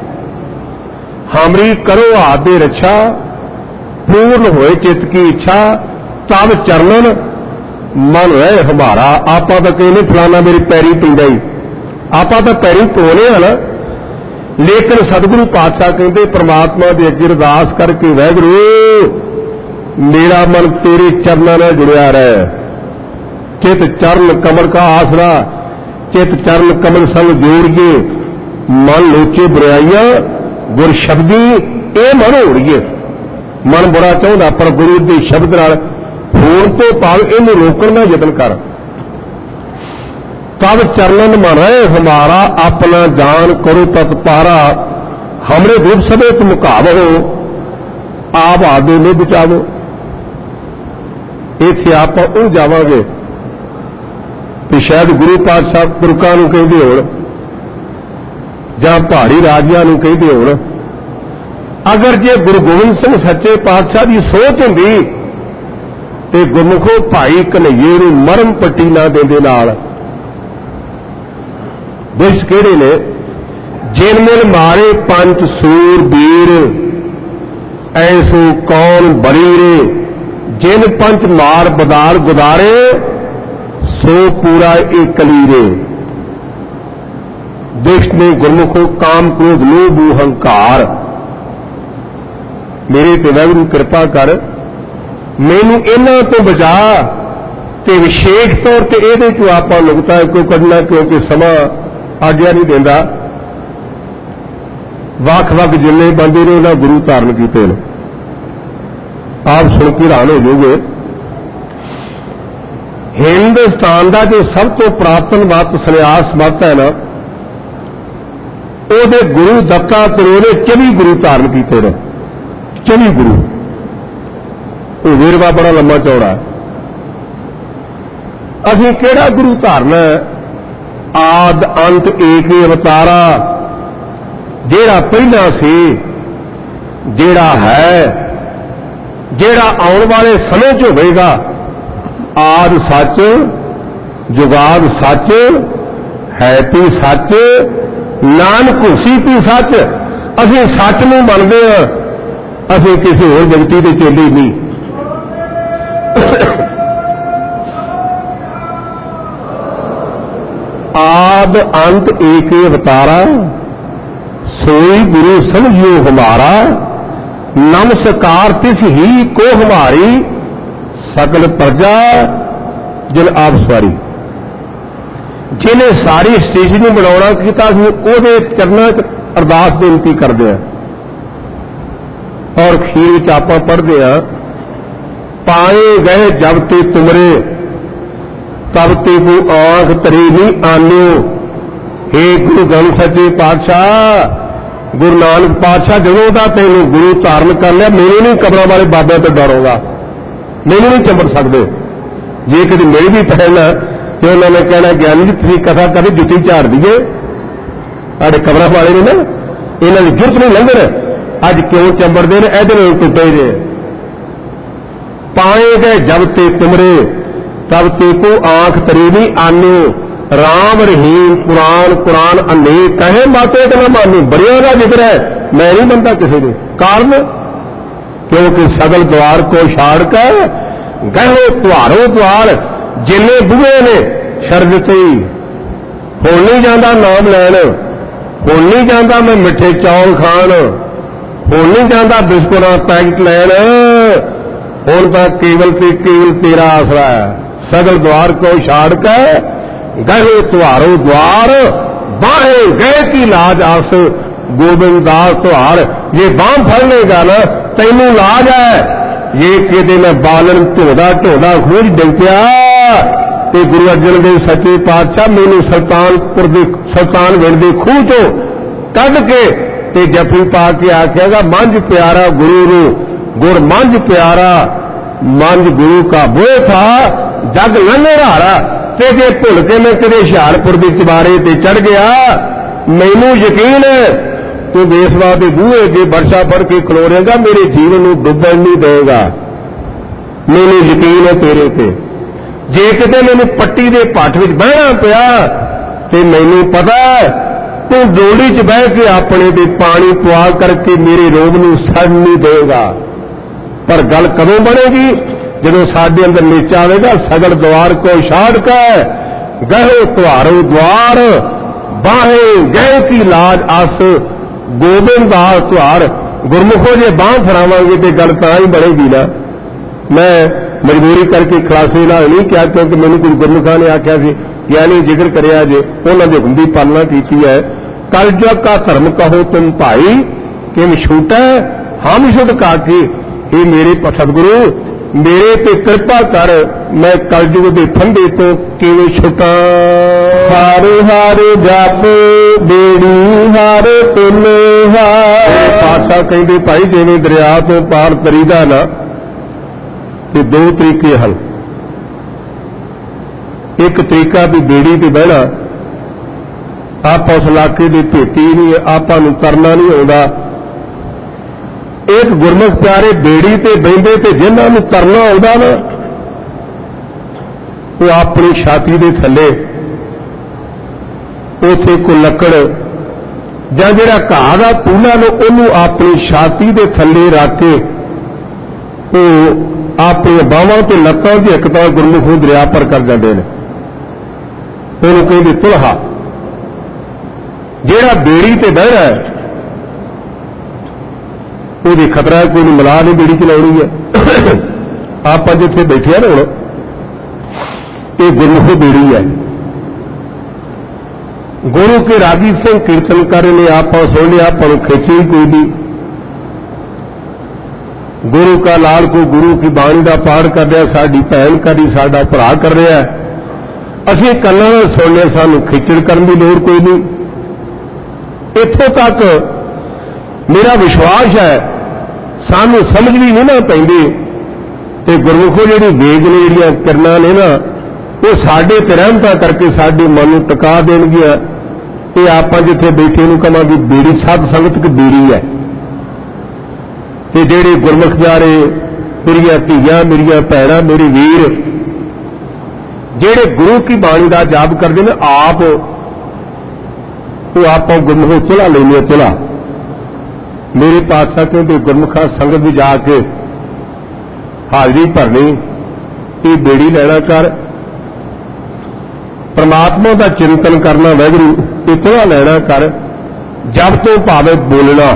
हमरी करो आदि रक्षा, पूर्ण होए चित्त की इच्छा, तब चरणन मन रहे हमारा। आपा तो कहने फलाना मेरी पैरी पींदा ही, आपा तो पैरी पोने हैं ना, लेकिन सतगुरु पातशाह कहते परमात्मा के अगे अरदास करके वाहिगुरू मेरा मन तेरे चरणों में जुड़िया रहे। चित चरण कमल का आसरा, चित चरण कमल संग जोड़िए, मन लोचे बुराइयां गुर शब्दी ये मन होड़िए। मन बुरा चाहता पर गुरु के शब्द नाल होण तो भाव इन्हें रोकण का यतन कर। तब चरणन मन रहे हमारा, अपना जान करो तत्पारा। हमरे दुख सबे तुम मुकावो, आप आदे में बचावो। इत्थे आप उह जावांगे कि शायद गुरु पातशाह तुरकां नूं कहंदे होण जां पहाड़ी राजियां नूं कहंदे होण। अगर जे गुरु गोबिंद सिंह सच्चे पातशाह की सोच हुंदी ते गुरमुखो भाई कन्हैये नूं मरम पट्टी ना देंदे नाल। दुष्ट किहड़े ने? जिन मिल मारे पंच सूर बीर, ऐसो कौन बरी रे। जिन पंच मार बदार गुदारे, सो पूरा एक कलीरे। दुष्ट ने गुरमुखो काम क्रोध लोभ अहंकार। मेरे ते वाहिगुरू कृपा कर, मैनू इन्हां तो बचा। ते विशेष तौर पर ये चो आप नुकता क्यों कढ़ना, क्योंकि समा आग्या नहीं देता। वख वख जिन्ने बंदे ने उन्हें गुरु धारण किए, आप सुन के हैरान हो जाओगे। हिंदुस्तान का जो सब तो पुरातन मत संन्यास मत है ना, ਉਹਦੇ गुरु दत्तात्रेय ने चौबी गुरु धारण किए ने। चौबी गुरु, वो वेरवा बड़ा लंबा चौड़ा है। असीं किहड़ा गुरु धारना? आद अंत एक ही अवतारा, जेड़ा पहला सी, जेड़ा है, जेड़ा आने वाले समय च होवेगा। आद सच, जुगाद सच, है भी सच, नानक हुसी भी सच। असीं सच नूं मनदे हां, असीं किसी होर व्यक्ति दे चेले नहीं। आद अंत एक अवतारा, सोई गुरु समझियो हमारा। नमस्कार तिस ही को हमारी, सकल प्रजा जिन आप सवारी। जिन्हें सारी स्टेशन में बनाना किया, वो चरणों च अरदास बेनती करते हैं। और खीर आप पढ़ते हैं, पाए गए जब ते तुमरे, तब ते को आंख तरी नहीं आन्यो। हे गुरु ग्रंथ सच्चे पातशाह, गुरु नानक पातशाह जदों का तेनों गुरु धारण कर लिया, मैनू नहीं कब्रां वाले बाबे तो डर होगा, मैनू नहीं चंबड़ सकते। जे कभी मेरी भी पहना तो उन्होंने कहना ज्ञानी जी तुसीं कथा कभी जुत्ती झाड़ दीए, साढ़े कब्रां वाले ने ना इन्हों की जुरत नहीं लंघन, अज क्यों चंबड़ते हैं, इधर टुटे जे। पाए गए जब ते तुमरे, तब ते को आंख तरी नहीं आन्यो। राम रहीम कुरान कुरान अनेक, कहे माते तो ना मानू। बड़िया का जिक्र है, मैं नहीं बनता किसी ने। कारण क्योंकि सगल द्वार को छाड़ कर गए तुहारो द्वार। जिन्ने बूहे ने शरद ही हुण नहीं जाता नाम लैन, हुण नहीं जाता मैं मिठे चौल खान, हुण नहीं जाता बिस्कुटा पैकेट लैन, हुण तो केवल ते केवल तेरा आसरा है। सगल द्वार को छाड़ कर गए तुहारो द्वार, बाहे गए की लाज आस। गोबिंद दास तुहार, ये बांह फड़ लेगा ना तैनू लाज है। ये कहते मैं बालन ढोदा ढोदा खूज डिंपिया, ते गुरु अर्जन देव सच्चे पातशाह मैनू सुल्तानपुर दे सुल्तानगढ़ दे खूह चो कढ़ के ते जफी पा के आखेगा, मंझ प्यारा गुरु नू गुर मंझ प्यारा। मंझ गुरु का बोए था जग लंघे हारा। ते जे भुल के मैं कदे हुशियारपुर की चबारे ते चढ़ गया, मैनू यकीन है तू बेसवा के बूहे अगे वर्षा भर के खलोरेगा, मेरे जीवन को डुबन नहीं देगा। मैनू यकीन है तेरे ते। जे किते मैनू पट्टी के भट्ट में बहना पिया ते मैनू पता तू डोली च बह के अपने ते पानी पवा करके मेरे रोग नूं सड़ नहीं देगा। पर गल कदों बनेगी? जदों साडे अंदर नीचा आवेगा, सगड़ द्वार को छाड़ कर गहो तुहारो द्वार, बाहे गए की लाज आस गोबिंद दास तुहार। गुरमुखो जे बांह फड़ावांगे तो गल तां ही बनेगी ना। मैं मजबूरी करके खलासे नाल नहीं किया, क्योंकि मैनूं कुछ गुरमुखां ने आख्या सी यानी जिक्र करिया जे उन्हां दे हुक्म दी पालना कीती है। कलयुग का धर्म कहो तुम भाई, किम छूटा हम छुटका के। हे मेरे सतगुरु मेरे ते कृपा कर, मैं कलयुग दे फंदे तो किवें छुटा। हर हर जप बेड़ी हर तुले हार। पातशाह कहते भाई जिवें दरिया तो पार तरीदा ना, ते दो तरीके हन। एक तरीका भी बेड़ी ते बहना, आप उस इलाके की भेती नहीं, आपां नूं करना नहीं आउंदा। एक गुरमुख प्यारे बेड़ी ते बहिंदे ते जिन्हां नूं करना आउंदा ना, वो अपनी छाती दे थल्ले उथे कोई लकड़ जां जिहड़ा घाह दा पूला नो उहनूं अपनी छाती दे थल्ले रख के वो अपनी बाहां ते लत्तां दी हिकतां गुरमुख नूं दरिया पर कर जांदे ने। उहनूं कहंदे तुल्हा। जिहड़ा बेड़ी ते बहना है वो खतरा है, कोई मिला नहीं बेड़ी चलाउणी है। आप जिथे बैठे ना हुण ये गुरमुख बेड़ी है। गुरु के रागी सिंह कीर्तनकार ने आप सुन लिया, आप खिंची ही कोई नहीं। गुरु का लाल को गुरु की बाणी का पाठ कर रहा, साडी भैन कर रही, साडा भरा कर रहा है, असीं कन्नां नाल सुन लिया, सानूं खिचड़ करन की लोड़ कोई नहीं। इत्थों तक मेरा विश्वास है, सानूं समझ भी नहीं ना पैंदी ते गुरमुखो जिहड़ी वेग ने, जिहड़ियां किरणां ने ना, वो साडे ते रहमतां करके साडे मन नूं टका देणगीआं। ये आपां जिथे बैठे नूं कहांगे बेड़ी सत संगत की बेड़ी है। ते जिहड़े गुरमुख प्यारे मेरियां धीआं, मेरियां भैणां, मेरे वीर जिहड़े गुरु की बाणी का जाप करदे ने, आप वो आपां गुरमुखों तुला लैने तुला। मेरे पातशाह कहते गुरमुखा संगत भी जाके हाजरी भरनी, ये बेड़ी लैना कर, परमात्मा का चिंतन करना, वाहिगुरू इतना लेना कर। जब तो भावे बोलना,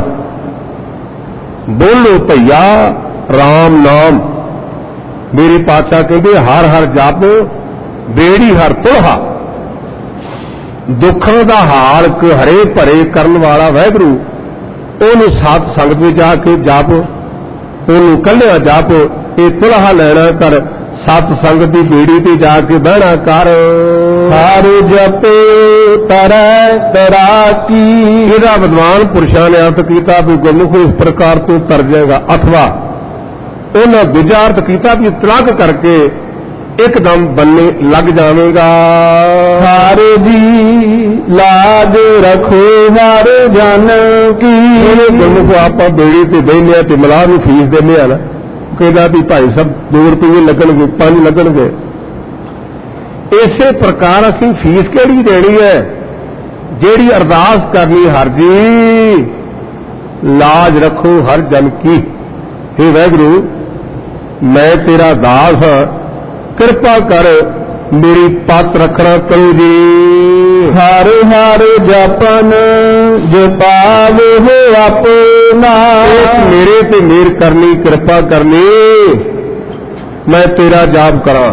बोलो भैया राम नाम। मेरे पातशाह कहते हर हर जप बेड़ी हर तुल्हा। दुखों का हाल हरे भरे करन वाला वाहिगुरू, उन्होंने साथ संगत में जाके जप, उन्होंने कल्लिया जप, ये तुल्हा लेना कर। सत संगत की बेड़ी ते जाके बहना कर। हर जप तरह तरा की। ਇਹਦਾ विद्वान पुरुषों ने अर्थ किया भी गुरमुख इस प्रकार तो तर जाएगा, अथवा उन्हें दूजा अर्थ किया भी तलाक करके एकदम बनने लग जाएगा। हर जी लाज रखो हर जन की। गुरमुख आप बेड़ी ते बहने ते मलाह नूं फीस देने ना, कहता भी भाई सब दो रुपये लगणगे, पांच लगणगे। इसे प्रकार असीं फीस किहड़ी देनी है? जिहड़ी अरदास करनी, हर जी लाज रखो हर जन की। हे वाहिगुरू मैं तेरा दास हां, कृपा कर मेरी पत रखना करो जी। हर हर जपन जपावे हो अपना। मेरे ते मेर करनी, कृपा करनी, मैं तेरा जाप करा।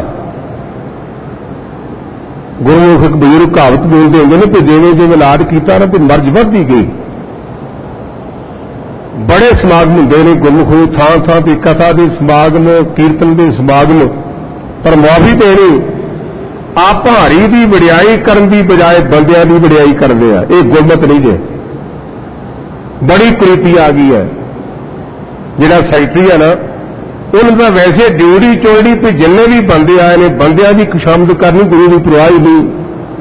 गुरमुख एक बजुर्ग कहावत बोलते होंगे ना कि जिवें जिवें लाड कीता ना तो मर्ज वधदी गई। बड़े समागम होंदे ने गुरमुख थां थां ते कथा के समागम, कीर्तन के समागम, पर मुआफी देनी आप हरी की वडियाई करन की बजाय बंदियां की वडियाई करते हैं। ये गुरमत नहीं जे, बड़ी कुरीति आ गई है। जिहड़ा सैकटरी है ना, उन्होंने वैसे ड्यूटी चोड़ी भी जिन्ने भी बंदे आए ने बंदियां की खुशामद करनी, गुरु की परवाह ही नहीं।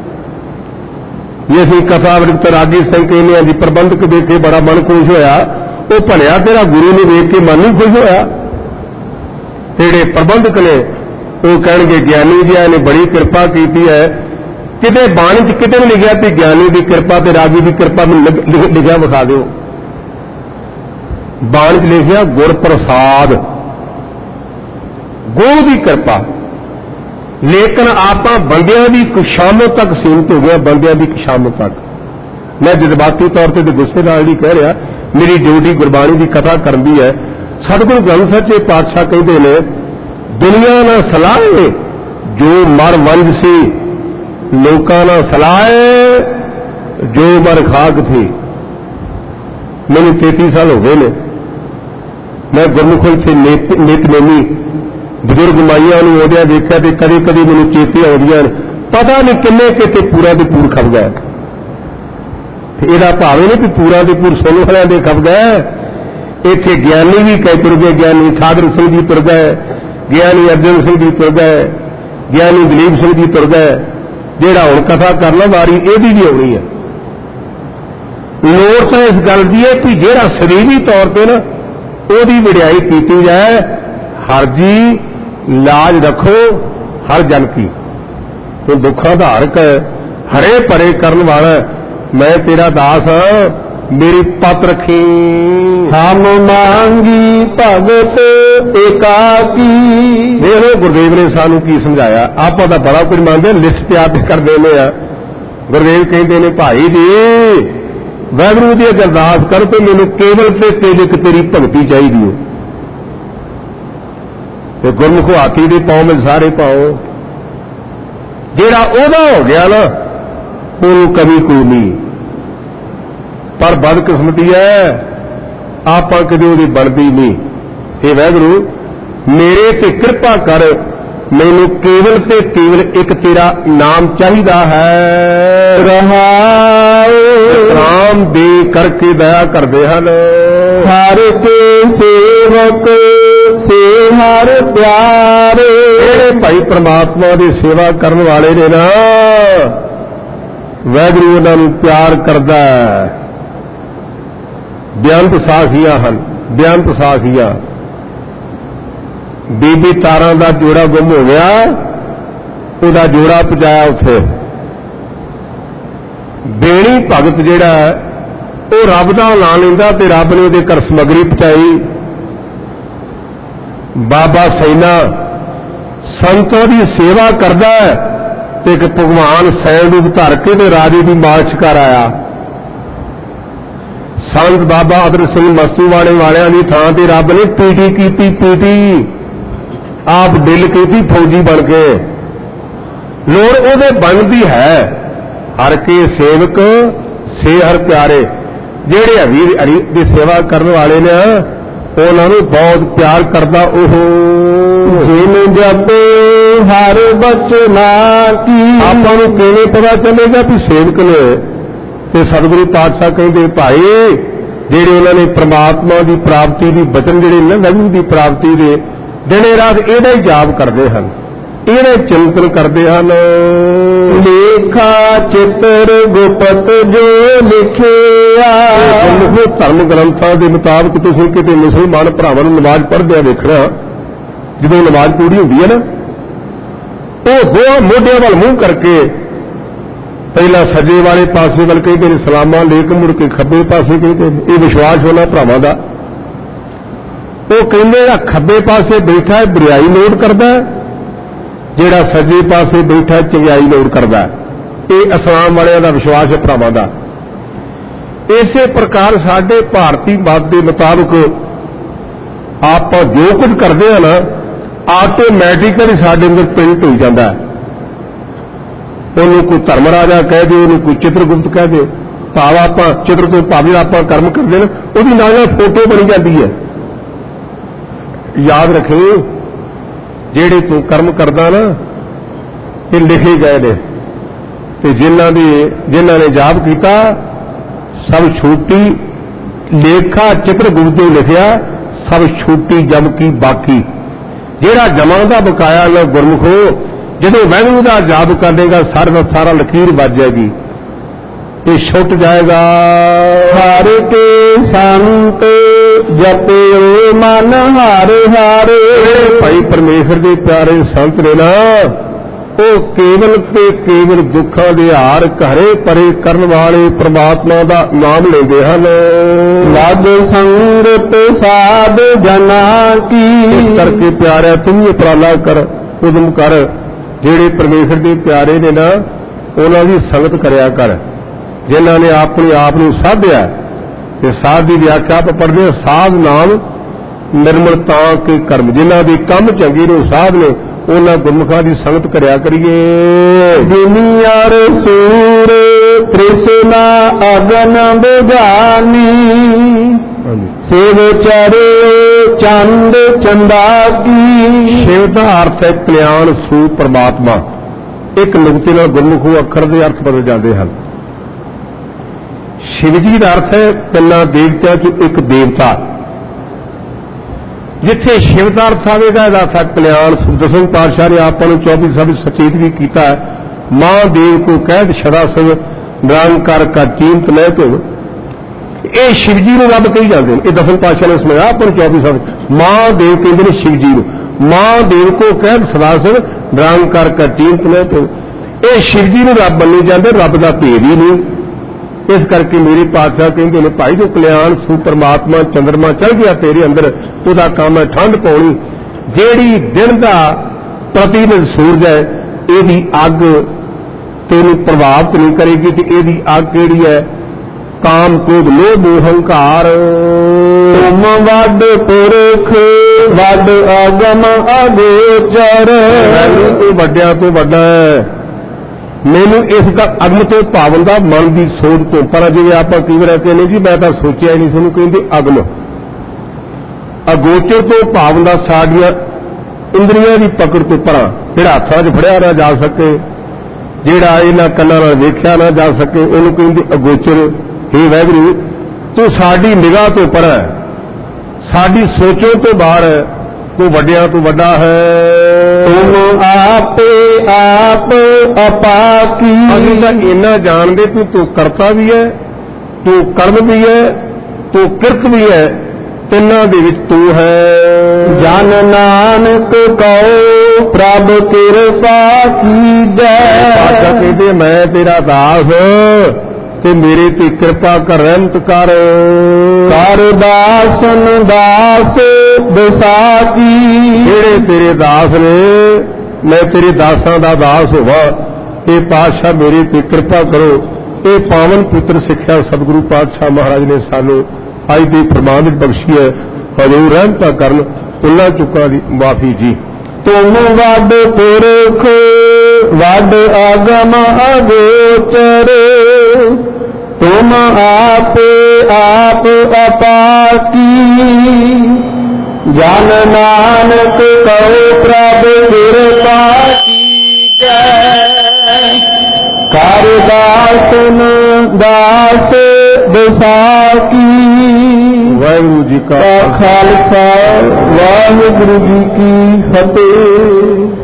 ये असीं कथा वृत्त रागी सिंह कहने जी प्रबंधक देखे बड़ा मन खुश होया, वो भलिया तेरा गुरु ने देख के मन ही खुश होया। जिहड़े प्रबंधक ने वो कहेंगे ज्ञानी जी ने बड़ी कृपा की है, किते बाणी च किते नहीं लिखा कि ज्ञानी की कृपा ते रागी की कृपा में लिखा विखा दो। बाणी च लिखा गुर प्रसाद, गुरु की कृपा। लेकिन आप बंदियां की खुशामत तक सीमित हो गया, बंदियां की खुशामत तक। मैं जज्बाती तौर पर गुस्से नाल नहीं कह रहा, मेरी ड्यूटी गुरबाणी की कथा करनी है। सतगुरु ग्रंथ सच्चे पातशाह कहते हैं, दुनिया ना सलाहे जो मर वंज सी, लोकां ना सलाहे जो मर खाक थी। मैंने तैंतीस साल हो गए ने, मैं गुरमुखों से नितनेमी बजुर्ग माइया आदि देखा तो कभी कभी मैंने चेते आउंदियां, पता नहीं किन्ने किते पूरा दे पूर खप गए। यदा भाव नहीं कि पूरा दे पूर सोनू वाले दे खप गए। इत्थे ज्ञानी भी कई तुर गए, ज्ञानी सागर सिंह जी तुर गए, ज्ञानी अर्जन सिंह जी तुर गए, ज्ञानी दलीप सिंह जी तुर गए। जिहड़ा हुण कथा करना वारी इहदी भी आउणी है। लोड़ तो इस गल की है कि जिहड़ा शरीरी तौर पर ना उहदी वडियाई कीती जाए। हर जी लाज रखो हर जन की, तो दुखा धारक हरे परे करन वाला मैं तेरा दास हाँ, मेरी पत रखी। हम मांगी भगत एकाकी। देखो गुरुदेव ने सानू की समझाया। आप तो बड़ा कुछ मांगते, लिस्ट तैयार कर देने आ। गुरुदेव कहते ने भाई जी वाहगुरू की अरदास कर तो मैनू केवल ते तेरे तेरी भगती चाहिए। तो गुरमुख हाथी दे पाओ में सारे पाओ, जेड़ा ओदा हो गया ना वो कभी कोई नहीं। पर बदकिस्मती है आप कभी वो बनती नहीं। ये वाहगुरू मेरे ते कृपा कर, मैनू केवल ते केवल एक तेरा नाम चाहिदा है। राम दे करके दया करते हैं। हर के सेवक से हर प्यारे। भाई परमात्मा की सेवा करने वाले ने ना वाहगुरू उन्होंने प्यार करता है। बेअंत साखियां हैं, बेअंत साखियां। बीबी तारा का जोड़ा गुम हो गया, उसका जोड़ा पहुंचाया उसे। बेणी भगत जिहड़ा वो रब का नाम लेंदा ते रब ने उहदे घर समगरी पहुंचाई। बाबा सैना संतां की सेवा करता है ते एक भगवान सैन रूप धर के ते राजे की मार्च कर आया। संत बाबा अदर सिंह मस्तूवाणे वालियां की थां ते रब ने पीटी की पीटी आप दिल की फौजी बन के। लोड़ उहदे बनती है। हर के सेवक से हर प्यारे। जेड़े हरी हरी की सेवा करने वाले ने उन्होंने बहुत प्यार करता। ओहो जिन जपे हर बचना की। आपको किवें पता चलेगा भी सेवक ने ते सतगुरु पातशाह कहते भाई जेड़े उन्होंने परमात्मा की प्राप्ति की बचन जेड़े ने वाहगुरू की प्राप्ति के दिने रात इहदा ही जाप करते हैं, इहदा चिंतन करते हैं। लेखा चित्र गुप्त जो लिखिया। धर्म ग्रंथों के मुताबिक तुसीं किते मुसलमान भरावां नूं नमाज पढ़दे देखना, जदों नमाज पूरी होंदी है ना वो दो मोढियां वाल मूँह करके पहला सजे वाले पासे वाल कहते हैं सलामा लेकिन मुड़ के खब्बे पासे कहते हैं। ये विश्वास होना भरावां दा। वो कहते हैं खब्बे पासे बैठा है बुराई नोट करता है, जेड़ा सजे पासे बैठा है चंगियाई नोट करता है। ये इस्लाम वालियां दा विश्वास है भरावां दा। इसे प्रकार साडे भारतीय मत के मुताबिक आप जो कुछ करते हैं ना आटोमैटिकली साडे अंदर प्रिंट हो जाता है। उन्होंने कोई धर्म राजा कह दे, उन्होंने कोई चित्रगुप्त कह दे, भाव आप चित्र तो भावे आप कर्म करते हैं उसकी नाल फोटो बनी जाती है। याद रखे जेड़े तू कर्म करदा ना ये लिखे गए ने ते जिन्हां दी जिन्हां ने जाप किया सब छूटी। लेखा चित्रगुप्त ने लिखिया सब छूटी जम की बाकी। जेड़ा जमा का बकाया ना गुरमुखो जदों वाहगुरू का जाप कर देगा सारा का सारा लकीर बच जाएगी, ये छुट जाएगा। हर के संत जपे मन हारे हारे। भाई परमेश्वर के प्यारे संत ने ना ਉਹ ਕੇਵਲ ਤੇ ਕੇਵਲ ਦੁੱਖਾਂ ਦੇ ਹਾਰ ਘਰੇ ਪਰੇ ਕਰਨ ਵਾਲੇ ਪ੍ਰਮਾਤਮਾ ਦਾ ਨਾਮ ਲੈਂਦੇ ਹਨ। ਲਗ ਸੰਗਤ ਸਾਧ ਜਨਾ ਕੀ। ਇਸ ਕਰਕੇ ਪਿਆਰਿਆ ਤੂੰ ਵੀ ਉਪਰਾਲਾ ਕਰ, ਉਦਮ ਕਰ, ਜਿਹੜੇ ਪਰਮੇਸ਼ਰ ਦੇ ਪਿਆਰੇ ਨੇ ਨਾ ਉਹਨਾਂ ਦੀ ਸੰਗਤ ਕਰਿਆ ਕਰ, ਜਿਨ੍ਹਾਂ ਨੇ ਆਪਣੇ ਆਪ ਨੂੰ ਸਾਧਿਆ। ਤੇ ਸਾਧ ਦੀ ਵਿਆਖਿਆ ਆਪਾਂ ਪੜ੍ਹਦੇ ਹਾਂ, ਸਾਧ ਨਾਮ ਨਿਰਮਲਤਾ ਕੇ ਕਰਮ, ਜਿਨ੍ਹਾਂ ਦੇ ਕੰਮ ਚੰਗੇ ਨੇ ਸਾਧ ਨੇ, ਉਹਨਾਂ ਗੁਰਮੁਖਾਂ ਦੀ ਸੰਗਤ ਕਰਿਆ ਕਰੀਏ। ਦੁਨੀਆਰ ਸੂਰ ਤ੍ਰਿਸ਼ਨਾ ਅਗਨ ਬੁਝਾਨੀ, ਸੇਵ ਚਰੇ ਚੰਦ ਚੰਦਾ ਕੀ। ਸ਼ਿਵ ਦਾ ਅਰਥ ਹੈ ਕਲਿਆਣ ਸੂ ਪਰਮਾਤਮਾ। ਇੱਕ ਨੁਕਤੇ ਨਾਲ ਗੁਰਮੁਖੋਂ ਅੱਖਰ ਦੇ ਅਰਥ ਬਦਲ ਜਾਂਦੇ ਹਨ। ਸ਼ਿਵ ਜੀ ਦਾ ਅਰਥ ਹੈ ਤਿੰਨਾਂ ਦੇਵਤਿਆਂ ਚੋਂ ਇੱਕ ਦੇਵਤਾ। ਜਿੱਥੇ ਸ਼ਿਵ ਦਾ ਅਰਥ ਆਵੇਗਾ ਇਹਦਾ ਅਰਥ ਕਲਿਆਣ। ਦਸਮ ਪਾਤਸ਼ਾਹ ਨੇ ਆਪਾਂ ਨੂੰ ਚੌਬੀ ਸਭ ਸਚੇਤ ਵੀ ਕੀਤਾ ਹੈ, ਮਹਾਂਦੇਵ ਕੋ ਕਹਿਤ ਸਦਾ ਸਭ ਨਿਰੰਕਾਰ ਕਾ ਚਿੰਤ ਲੈ ਧੋ। ਇਹ ਸ਼ਿਵ ਜੀ ਨੂੰ ਰੱਬ ਕਹੀ ਜਾਂਦੇ ਨੇ। ਇਹ ਦਸਮ ਪਾਤਸ਼ਾਹ ਨੇ ਸਮਝਾਇਆ ਆਪਾਂ ਨੂੰ ਚੌਬੀ ਸਭ। ਮਹਾਂਦੇਵ ਕਹਿੰਦੇ ਨੇ ਸ਼ਿਵ ਜੀ ਨੂੰ, ਮਹਾਂਦੇਵ ਕੋ ਕਹਿਤ ਸਦਾ ਸਭ ਨਿਰੰਕਾਰ ਕਾ ਚਿੰਤ ਲੈ ਧੋ। ਇਹ ਸ਼ਿਵ ਜੀ ਨੂੰ ਰੱਬ ਮੰਨੇ ਜਾਂਦੇ, ਰੱਬ ਦਾ ਭੇਦ ਹੀ ਨਹੀਂ। ਇਸ ਕਰਕੇ ਮੇਰੇ ਪਾਤਸ਼ਾਹ ਕਹਿੰਦੇ ਨੇ, ਭਾਈ ਜੋ ਕਲਿਆਣ ਸੂ ਪਰਮਾਤਮਾ ਚੰਦਰਮਾ ਚੜ ਗਿਆ ਤੇਰੇ ਅੰਦਰ, ਉਹਦਾ ਕੰਮ ਹੈ ਠੰਡ ਪਾਉਣੀ। ਜਿਹੜੀ ਦਿਨ ਦਾ ਪ੍ਰਤੀਨਿਧ ਸੂਰਜ ਹੈ, ਇਹਦੀ ਅੱਗ ਤੈਨੂੰ ਪ੍ਰਭਾਵਿਤ ਨਹੀਂ ਕਰੇਗੀ। ਤੇ ਇਹਦੀ ਅੱਗ ਕਿਹੜੀ ਹੈ? ਕਾਮ ਕ੍ਰੋਧ ਲੋਭ ਮੋਹ ਹੰਕਾਰ। ਤੁਮ ਵੱਡ ਪੁਰਖ ਵੱਡ ਆਗਮ ਅਗੋਚਰ। ਮੈਨੂੰ ਤੂੰ ਵੱਡਿਆਂ ਤੋਂ ਵੱਡਾ ਹੈ, ਮੈਨੂੰ ਇਸ ਦਾ ਅਗਮ ਤੋਂ ਭਾਵਨ ਦਾ ਮਨ ਦੀ ਸੋਚ ਤੋਂ ਪਰ। ਜਿਵੇਂ ਆਪਾਂ ਕਈ ਵਾਰ ਕਹਿੰਦੇ ਜੀ ਮੈਂ ਤਾਂ ਸੋਚਿਆ ਹੀ ਨਹੀਂ, ਸਾਨੂੰ ਕਹਿੰਦੇ ਅਗਮ। ਅਗੋਚਰ ਤੋਂ ਭਾਵਨ ਦਾ ਸਾਡੀਆਂ ਇੰਦਰੀਆਂ ਦੀ ਪਕੜ ਤੋਂ ਪਰਾਂ, ਜਿਹੜਾ ਹੱਥਾਂ 'ਚ ਫੜਿਆ ਨਾ ਜਾ ਸਕੇ, ਜਿਹੜਾ ਇਹਨਾਂ ਕੰਨਾਂ ਨਾਲ ਵੇਖਿਆ ਨਾ ਜਾ ਸਕੇ, ਉਹਨੂੰ ਕਹਿੰਦੇ ਅਗੋਚਰ। ਇਹ ਵਾਹਿਗੁਰੂ ਤੂੰ ਸਾਡੀ ਨਿਗਾਹ ਤੋਂ ਪਰਾਂ ਹੈ, ਸਾਡੀ ਸੋਚੋਂ ਤੋਂ ਬਾਹਰ ਹੈ, ਤੂੰ ਵੱਡਿਆਂ ਤੋਂ ਵੱਡਾ ਹੈ। ਤੁਮ ਆਪੇ ਆਪ ਅਪਾਕੀ। ਅਸੀਂ ਤਾਂ ਇੰਨਾ ਜਾਣਦੇ ਤੂੰ ਤੂੰ ਕਰਤਾ ਵੀ ਹੈ, ਤੂੰ ਕਰਮ ਵੀ ਹੈ, ਤੂੰ ਕਿਰਤ ਵੀ ਹੈ, ਤਿੰਨਾਂ ਦੇ ਵਿੱਚ ਤੂੰ ਹੈ। ਜਨ ਨਾਨਕ ਕਉ ਪ੍ਰਭ ਕਿਰਪਾ ਕੀਜੈ। ਪਾਤਸ਼ਾਹ ਕਹਿੰਦੇ ਮੈਂ ਤੇਰਾ ਦਾਸ ਤੇ ਮੇਰੇ ਤੇ ਕਿਰਪਾ ਕਰ, ਰਹਿਮਤ ਕਰ। ਕਰ ਦਾਸਨ ਦਾਸ ਵਿਸਾਖੀ। ਜਿਹੜੇ ਤੇਰੇ ਦਾਸ ਨੇ ਮੈਂ ਤੇਰੇ ਦਾਸਾਂ ਦਾ ਦਾਸ ਹੋਵਾਂ। ਇਹ ਪਾਤਸ਼ਾਹ ਮੇਰੇ ਤੇ ਕਿਰਪਾ ਕਰੋ। ਇਹ ਪਾਵਨ ਪੁੱਤਰ ਸਿੱਖਿਆ ਸਤਿਗੁਰੂ ਪਾਤਸ਼ਾਹ ਮਹਾਰਾਜ ਨੇ ਸਾਨੂੰ ਅੱਜ ਦੇ ਫਰਮਾਨ ਵਿੱਚ ਬਖਸ਼ੀ ਹੈ। ਹਜ਼ੂਰ ਰਹਿਮਤਾਂ ਕਰਨ, ਭੁੱਲਾਂ ਚੁੱਕਾਂ ਦੀ ਮਾਫੀ ਜੀ। ਤੁਮ ਵੱਡ ਪੁਰਖ ਵੱਡ ਆਗਮ ਅਗੋਚਰ। ਤੁਮ ਆਪੇ ਆਪ ਅਪਾਕੀ। ਜਨ ਨਾਨਕ ਕਉ ਪ੍ਰਭ ਕਿਰਪਾ ਕੀਜੈ। ਕਰ ਦਾਸਨ ਦਾਸ ਵਿਸਾਖੀ। ਵਾਹਿਗੁਰੂ ਜੀ ਕਾ ਖਾਲਸਾ ਵਾਹਿਗੁਰੂ ਜੀ ਕੀ ਫਤਿਹ।